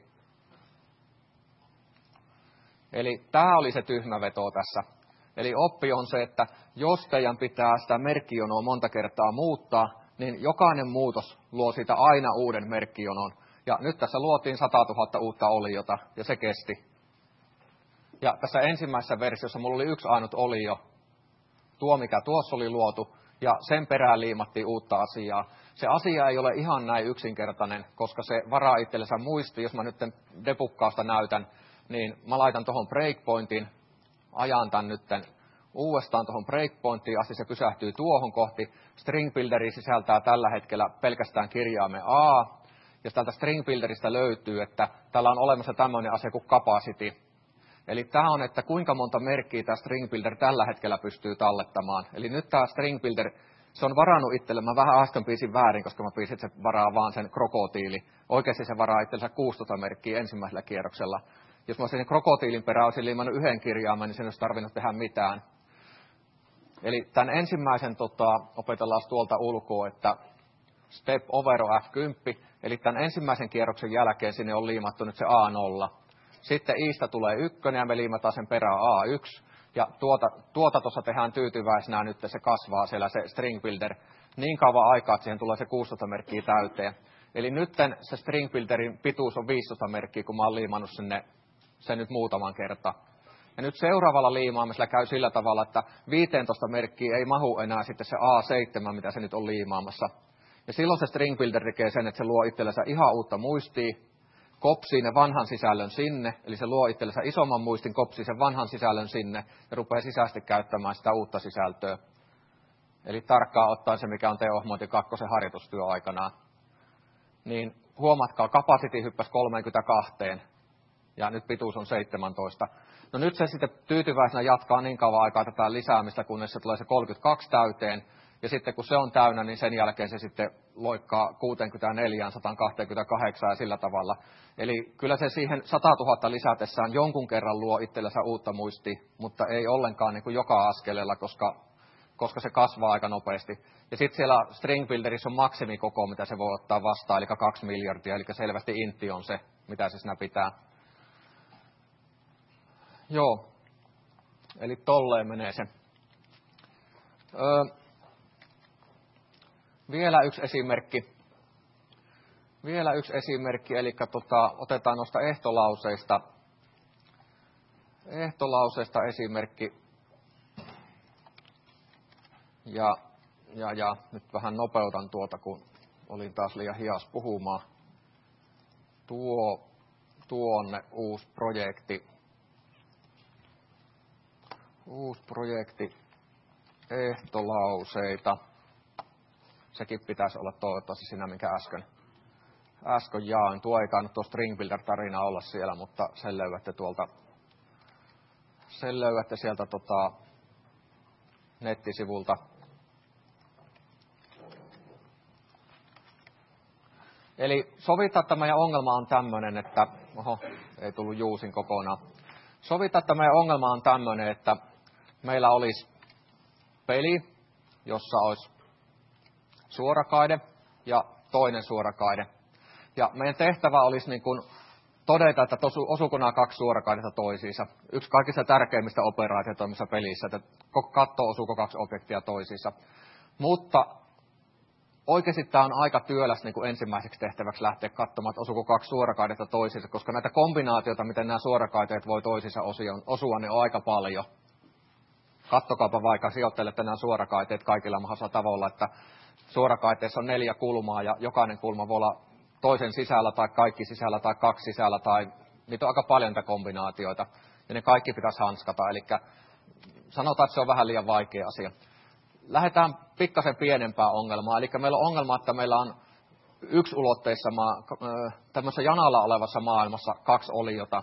Eli tämä oli se tyhmä veto tässä. Eli oppi on se, että jos teidän pitää sitä merkkijonoa monta kertaa muuttaa, niin jokainen muutos luo siitä aina uuden merkkijonon. Ja nyt tässä luotiin 100 000 uutta oliota, ja se kesti. Ja tässä ensimmäisessä versiossa mulla oli yksi ainut olio, tuo mikä tuossa oli luotu, ja sen perään liimattiin uutta asiaa. Se asia ei ole ihan näin yksinkertainen, koska se varaa itsellensä muistiin. Jos mä nyt debukkausta näytän, niin mä laitan tuohon breakpointin, ajan tämän nytten uudestaan tuohon breakpointtiin asti, se pysähtyy tuohon kohti. String Builderi sisältää tällä hetkellä pelkästään kirjaimen A, ja täältä String Builderista löytyy, että täällä on olemassa tämmöinen asia kuin capacity. Eli tämä on, että kuinka monta merkkiä tämä String Builder tällä hetkellä pystyy tallettamaan. Eli nyt tämä String Builder, se on varannut itselle, mä vähän äsken piisin väärin, koska mä piisin, että se varaa vaan sen krokotiili. Oikeasti se varaa itsellensä 16 merkkiä ensimmäisellä kierroksella. Jos mä olisin krokotiilin perään olisin liimannut yhden kirjaimen, niin sen olisi tarvinnut tehdä mitään. Eli tämän ensimmäisen opetellaan tuolta ulkoa, että step over F10, eli tämän ensimmäisen kierroksen jälkeen sinne on liimattu nyt se A0. Sitten Iistä tulee 1 ja me liimataan sen perään A1. Ja tuota tuossa tehdään tyytyväisenä nyt, se kasvaa siellä se string builder niin kauan aikaa, että siihen tulee se 16 merkkiä täyteen. Eli nyt se string builderin pituus on 15 merkkiä, kun mä oon liimannut sinne sen nyt muutaman kertaa. Ja nyt seuraavalla liimaamisella käy sillä tavalla, että 15 merkkiä ei mahu enää sitten se A7, mitä se nyt on liimaamassa. Ja silloin se string builder tekee sen, että se luo itsellensä ihan uutta muistia, kopsii ne vanhan sisällön sinne, eli se luo itsellensä isomman muistin, kopsii sen vanhan sisällön sinne ja rupeaa sisäisesti käyttämään sitä uutta sisältöä. Eli tarkkaan ottaen se, mikä on T-ohmointi 2 harjoitustyö aikanaan. Niin huomatkaa, capacity hyppäsi 32 ja nyt pituus on 17. No nyt se sitten tyytyväisenä jatkaa niin kauan aikaa tätä lisäämistä, kunnes se tulee se 32 täyteen. Ja sitten kun se on täynnä, niin sen jälkeen se sitten loikkaa 64, 128 ja sillä tavalla. Eli kyllä se siihen 100 000 lisätessään jonkun kerran luo itsellensä uutta muistia, mutta ei ollenkaan niin kuin joka askeleella, koska se kasvaa aika nopeasti. Ja sitten siellä String Builderissa on maksimikoko, mitä se voi ottaa vastaan, eli 2 miljardia, eli selvästi intti on se, mitä se siinä pitää. Joo, eli tolleen menee se. Vielä yksi esimerkki, eli otetaan noista ehtolauseista esimerkki. Ja nyt vähän nopeutan tuota, kun olin taas liian hias puhumaan. Tuonne uusi projekti, ehtolauseita. Sekin pitäisi olla toivottavasti siinä, minkä äsken jaan. Tuo ei tainnut tuo String Builder-tarina olla siellä, mutta sen löydätte sieltä nettisivulta. Eli sovita, että meidän ongelma on tämmöinen, että... ei tullut juusin kokonaan. Sovita, että meidän ongelma on tämmöinen, että meillä olisi peli, jossa olisi suorakaide ja toinen suorakaide. Ja meidän tehtävä olisi niin kuin todeta, että osuuko nämä kaksi suorakaidetta toisiinsa. Yksi kaikista tärkeimmistä operaatiotoimissa pelissä, että katso osuuko kaksi objektia toisiinsa. Mutta oikeasti tämä on aika työläs niin kuin ensimmäiseksi tehtäväksi lähteä katsomaan, että osuuko kaksi suorakaidetta toisiinsa, koska näitä kombinaatioita, miten nämä suorakaiteet voi toisiinsa osua, niin on aika paljon. Kattokaapa vaikka, sijoittelette nämä suorakaiteet kaikilla mahdollisilla tavalla, että suorakaiteessa on 4 kulmaa ja jokainen kulma voi olla toisen sisällä tai kaikki sisällä tai kaksi sisällä tai niitä on aika paljon niitä kombinaatioita ja ne kaikki pitäisi hanskata. Eli sanotaan, että se on vähän liian vaikea asia. Lähdetään pikkasen pienempää ongelmaa. Eli meillä on ongelma, että meillä on yksiulotteissa tämmöisessä janalla olevassa maailmassa 2 oliota,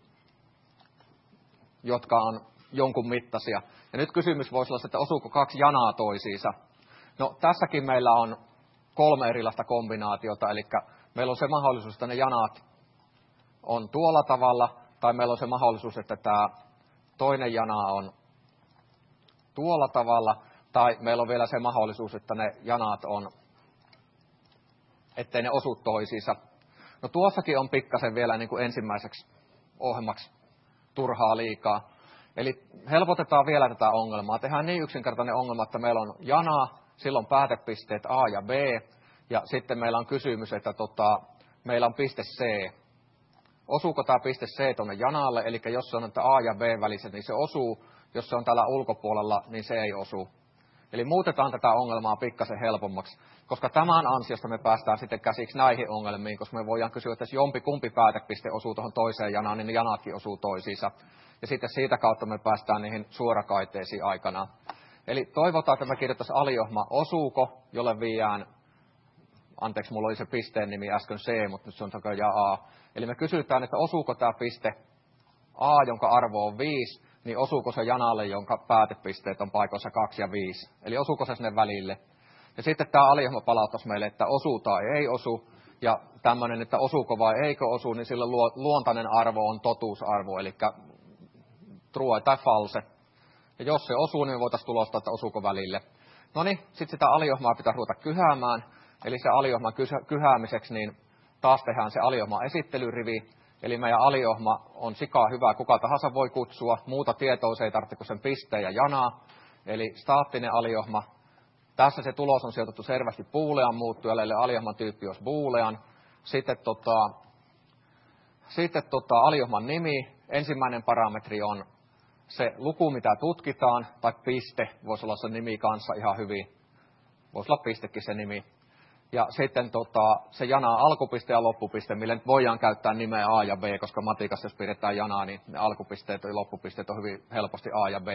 jotka on jonkun mittaisia. Ja nyt kysymys voisi olla, että osuuko 2 janaa toisiinsa. No tässäkin meillä on 3 erilaista kombinaatiota, eli meillä on se mahdollisuus, että ne janat on tuolla tavalla, tai meillä on se mahdollisuus, että tämä toinen jana on tuolla tavalla, tai meillä on vielä se mahdollisuus, että ne janat on, ettei ne osu toisiinsa. No tuossakin on pikkasen vielä niin kuin ensimmäiseksi ohjelmaksi turhaa liikaa. Eli helpotetaan vielä tätä ongelmaa. Tehdään niin yksinkertainen ongelma, että meillä on jana, silloin päätepisteet A ja B, ja sitten meillä on kysymys, että meillä on piste C. Osuuko tämä piste C tuonne janalle, eli jos se on että A ja B väliset, niin se osuu. Jos se on täällä ulkopuolella, niin se ei osu. Eli muutetaan tätä ongelmaa pikkasen helpommaksi, koska tämän ansiosta me päästään sitten käsiksi näihin ongelmiin, koska me voidaan kysyä, että jos jompikumpi päätepiste osuu tuohon toiseen janaan, niin ne janatkin osuu toisiinsa. Ja sitten siitä kautta me päästään niihin suorakaiteisiin aikanaan. Eli toivotaan, että me kirjoittaisiin aliohma osuuko, jolle viiään, anteeksi, mulla oli se pisteen nimi äsken C, mutta nyt se on takajaa A. Eli me kysytään, että osuuko tämä piste A, jonka arvo on 5, niin osuuko se janalle, jonka päätepisteet on paikoissa 2 ja 5. Eli osuuko se sinne välille. Ja sitten tämä aliohma palauttaisi meille, että osuu tai ei osu. Ja tämmöinen, että osuuko vai eikö osu, niin sillä luontainen arvo on totuusarvo, eli true tai false. Ja jos se osuu, niin me voitaisiin tulostaa, että osuuko välille. No niin, sitten sitä aliohmaa pitää ruveta kyhäämään. Eli se aliohman kyhäämiseksi, niin taas tehdään se aliohman esittelyrivi. Eli meidän aliohma on sikaa hyvä, kuka tahansa voi kutsua. Muuta tietoa se ei tarvitse kuin sen pisteen ja janaa. Eli staattinen aliohma. Tässä se tulos on sijoitettu selvästi boolean muuttujalle, eli aliohman tyyppi olisi boolean. Sitten aliohman nimi. Ensimmäinen parametri on se luku, mitä tutkitaan, tai piste. Voisi olla se nimi kanssa ihan hyvin. Voisi olla pistekin se nimi. Ja sitten se jana alkupiste ja loppupiste, millä nyt voidaan käyttää nimeä A ja B, koska matikassa jos pidetään janaa, niin ne alkupisteet ja loppupisteet on hyvin helposti A ja B.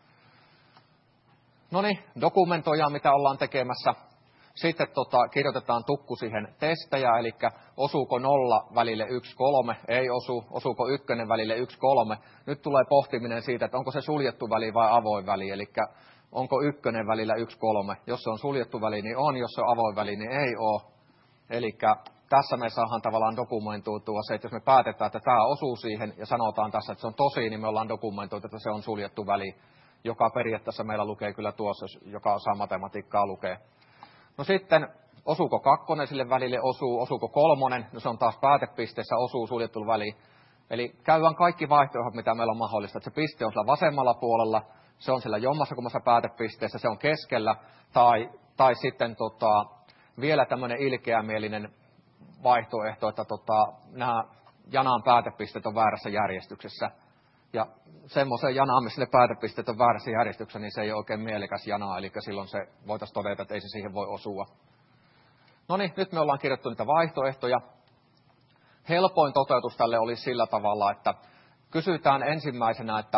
No niin, dokumentoidaan mitä ollaan tekemässä. Sitten kirjoitetaan tukku siihen testejä, eli osuuko 0 välille 1, 3, ei osu, osuuko 1 välille 1, 3. Nyt tulee pohtiminen siitä, että onko se suljettu väli vai avoin väli, eli onko 1 välillä 1, 3. Jos se on suljettu väli, niin on, jos se on avoin väli, niin ei ole. Eli tässä me saadaan tavallaan dokumentoitua se, että jos me päätetään, että tämä osuu siihen ja sanotaan tässä, että se on tosi, niin me ollaan dokumentoitu, että se on suljettu väli, joka periaatteessa meillä lukee kyllä tuossa, joka osaa matematiikkaa lukea. No sitten, osuuko 2 sille välille, osuuko 3, no se on taas päätepisteessä, osuu suljettu väli. Eli käydään kaikki vaihtoehdot, mitä meillä on mahdollista, että se piste on siellä vasemmalla puolella, se on siellä jommassa kummassa päätepisteessä, se on keskellä, tai sitten vielä tämmöinen ilkeämielinen vaihtoehto, että nämä janan päätepisteet on väärässä järjestyksessä. Ja semmoisen janaan, missä ne päätepisteet on väärässä järjestyksessä, niin se ei ole oikein mielekäs jana, eli silloin se voitaisiin todeta, että ei se siihen voi osua. No niin, nyt me ollaan kirjoittu niitä vaihtoehtoja. Helpoin toteutus tälle olisi sillä tavalla, että kysytään ensimmäisenä, että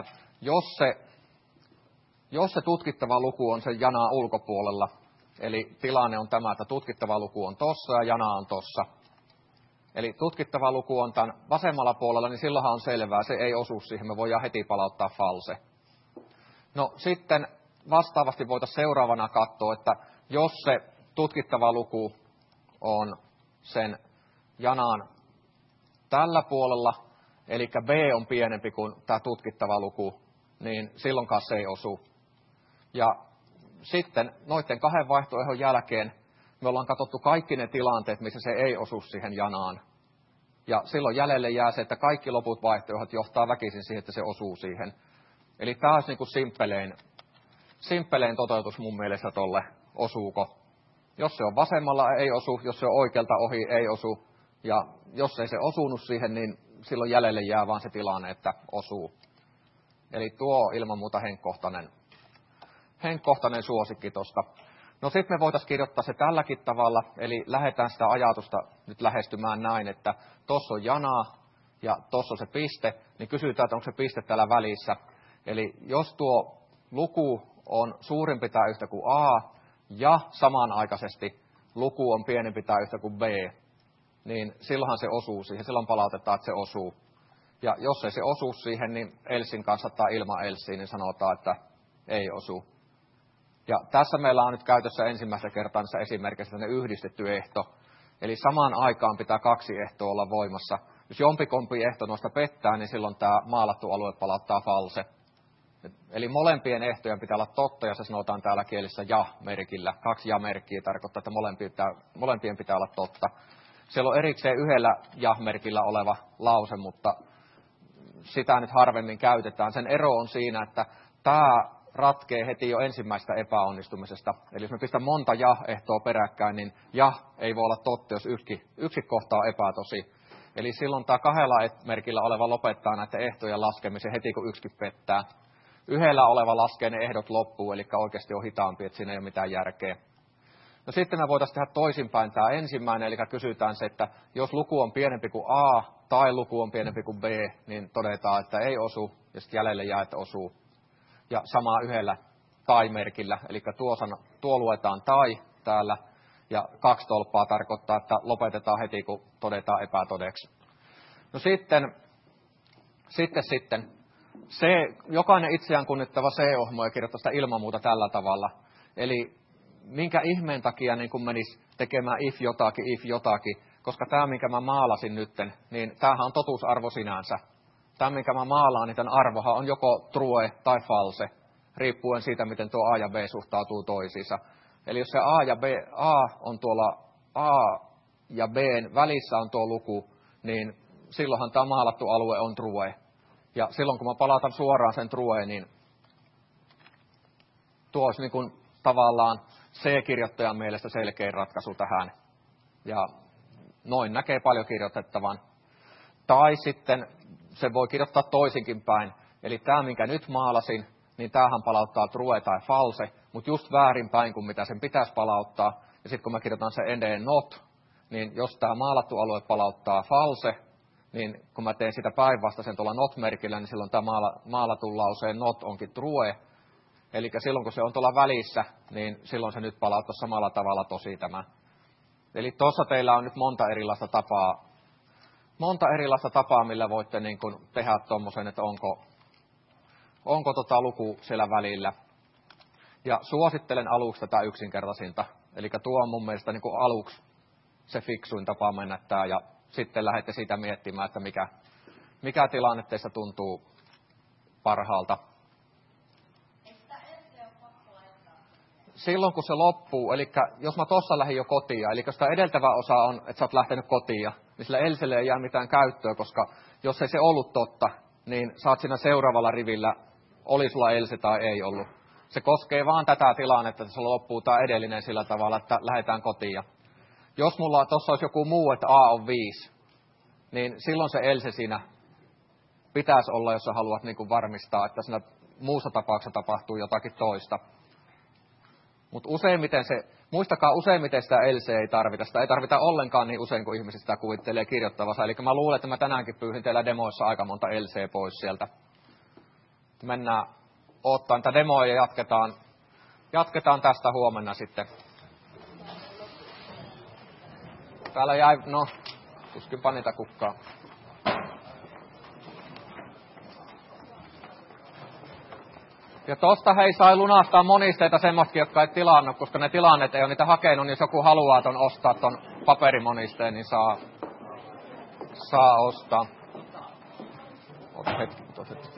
jos se tutkittava luku on sen janaa ulkopuolella, eli tilanne on tämä, että tutkittava luku on tossa ja jana on tossa. Eli tutkittava luku on tämän vasemmalla puolella, niin silloinhan on selvää, se ei osu siihen, me voidaan heti palauttaa false. No sitten vastaavasti voitaisiin seuraavana katsoa, että jos se tutkittava luku on sen janan tällä puolella, eli B on pienempi kuin tämä tutkittava luku, niin silloinkaan se ei osu. Ja sitten noiden 2 vaihtoehdon jälkeen me ollaan katsottu kaikki ne tilanteet, missä se ei osu siihen janaan. Ja silloin jäljelle jää se, että kaikki loput vaihtoehdot johtaa väkisin siihen, että se osuu siihen. Eli tämä olisi niin kuin simppelein toteutus mun mielestä tolle osuuko. Jos se on vasemmalla, ei osu. Jos se on oikealta ohi, ei osu. Ja jos ei se osunut siihen, niin silloin jäljelle jää vaan se tilanne, että osuu. Eli tuo ilman muuta henkkohtainen suosikki tuosta. No sitten me voitaisiin kirjoittaa se tälläkin tavalla, eli lähdetään sitä ajatusta nyt lähestymään näin, että tuossa on jana ja tuossa on se piste, niin kysytään, että onko se piste täällä välissä. Eli jos tuo luku on suurempi tai yhtä kuin A ja samanaikaisesti luku on pienempi tai yhtä kuin B, niin silloinhan se osuu siihen, silloin palautetaan, että se osuu. Ja jos ei se osu siihen, niin elsin kanssa tai ilman elsiä, niin sanotaan, että ei osu. Ja tässä meillä on nyt käytössä ensimmäistä kertaa näissä esimerkeissä yhdistetty ehto. Eli samaan aikaan pitää 2 ehtoa olla voimassa. Jos jompikompi ehto noista pettää, niin silloin tämä maalattu alue palauttaa false. Eli molempien ehtojen pitää olla totta, ja se sanotaan täällä kielissä ja-merkillä. 2 ja-merkkiä tarkoittaa, että molempien pitää olla totta. Siellä on erikseen yhdellä ja-merkillä oleva lause, mutta sitä nyt harvemmin käytetään. Sen ero on siinä, että tämä ratkee heti jo ensimmäistä epäonnistumisesta. Eli jos me pistän monta ja-ehtoa peräkkäin, niin ja ei voi olla totta, jos yksi kohta on epätosi. Eli silloin tämä 2 merkillä oleva lopettaa näiden ehtojen laskemisen heti, kun yksikin pettää. Yhdellä oleva laskee ne ehdot loppuun, eli oikeasti on hitaampi, että siinä ei ole mitään järkeä. No sitten me voitaisiin tehdä toisinpäin tämä ensimmäinen, eli kysytään se, että jos luku on pienempi kuin A tai luku on pienempi kuin B, niin todetaan, että ei osu, ja sitten jäljelle jää, että osuu. Ja sama yhdellä tai-merkillä, eli tuo luetaan tai täällä, ja 2 tolppaa tarkoittaa, että lopetetaan heti, kun todetaan epätodeksi. No sitten jokainen itseään kunnittava C-ohjelmoija kirjoittaa sitä ilman muuta tällä tavalla. Eli minkä ihmeen takia niin kun menisi tekemään if jotakin, koska tämä, minkä mä maalasin nytten, niin tämähän on totuusarvo sinänsä. Tämä, minkä mä maalaan, niin tämän arvohan on joko true tai false, riippuen siitä, miten tuo A ja B suhtautuu toisiinsa. Eli jos se A on tuolla A ja B välissä on tuo luku, niin silloinhan tämä maalattu alue on true. Ja silloin, kun mä palautan suoraan sen true, niin tuo olisi niin kuin tavallaan C-kirjoittajan mielestä selkeä ratkaisu tähän. Ja noin näkee paljon kirjoitettavan. Tai sitten se voi kirjoittaa toisinkin päin. Eli tämä, minkä nyt maalasin, niin tämähän palauttaa true tai false, mutta just väärinpäin kuin mitä sen pitäisi palauttaa. Ja sitten kun mä kirjoitan se edelleen not, niin jos tämä maalattu alue palauttaa false, niin kun mä teen sitä päinvastaisen tuolla not-merkillä, niin silloin tämä maalatun lauseen not onkin true. Eli silloin kun se on tuolla välissä, niin silloin se nyt palauttaa samalla tavalla tosi tämä. Eli tuossa teillä on nyt monta erilaista tapaa, millä voitte niin kuin tehdä tuommoisen, että onko luku siellä välillä. Ja suosittelen aluksi tätä yksinkertaisinta. Eli tuo on mun mielestä niin kuin aluksi se fiksuin tapa mennä tämä, ja sitten lähdette siitä miettimään, että mikä tilanne teistä tuntuu parhaalta. Silloin kun se loppuu, eli jos mä tuossa lähdin jo kotiin, eli jos tämä edeltävä osa on, että sä oot lähtenyt kotiin, niin sillä elselle ei jää mitään käyttöä, koska jos ei se ollut totta, niin saat siinä seuraavalla rivillä, oli sulla else tai ei ollut. Se koskee vaan tätä tilannetta, että se loppuu tämä edellinen sillä tavalla, että lähdetään kotiin. Jos mulla tuossa olisi joku muu, että A on 5, niin silloin se else siinä pitäisi olla, jos sä haluat niin kuin varmistaa, että siinä muussa tapauksessa tapahtuu jotakin toista. Mutta muistakaa useimmiten sitä elseä ei tarvita. Sitä ei tarvita ollenkaan niin usein, kuin ihmiset sitä kuvittelee kirjoittavansa. Eli mä luulen, että mä tänäänkin pyyhin teillä demoissa aika monta elseä pois sieltä. Mennään ottaa tätä demoa ja jatketaan tästä huomenna sitten. Täällä jäi, tuskinpa niitä kukkaa. Ja tosta hei sai lunastaa monisteita semmoistakin, jotka ei tilannut, koska ne tilanneet ei ole niitä hakenut, niin jos joku haluaa ostaa ton paperimonisteen, niin saa ostaa. Ota hetki.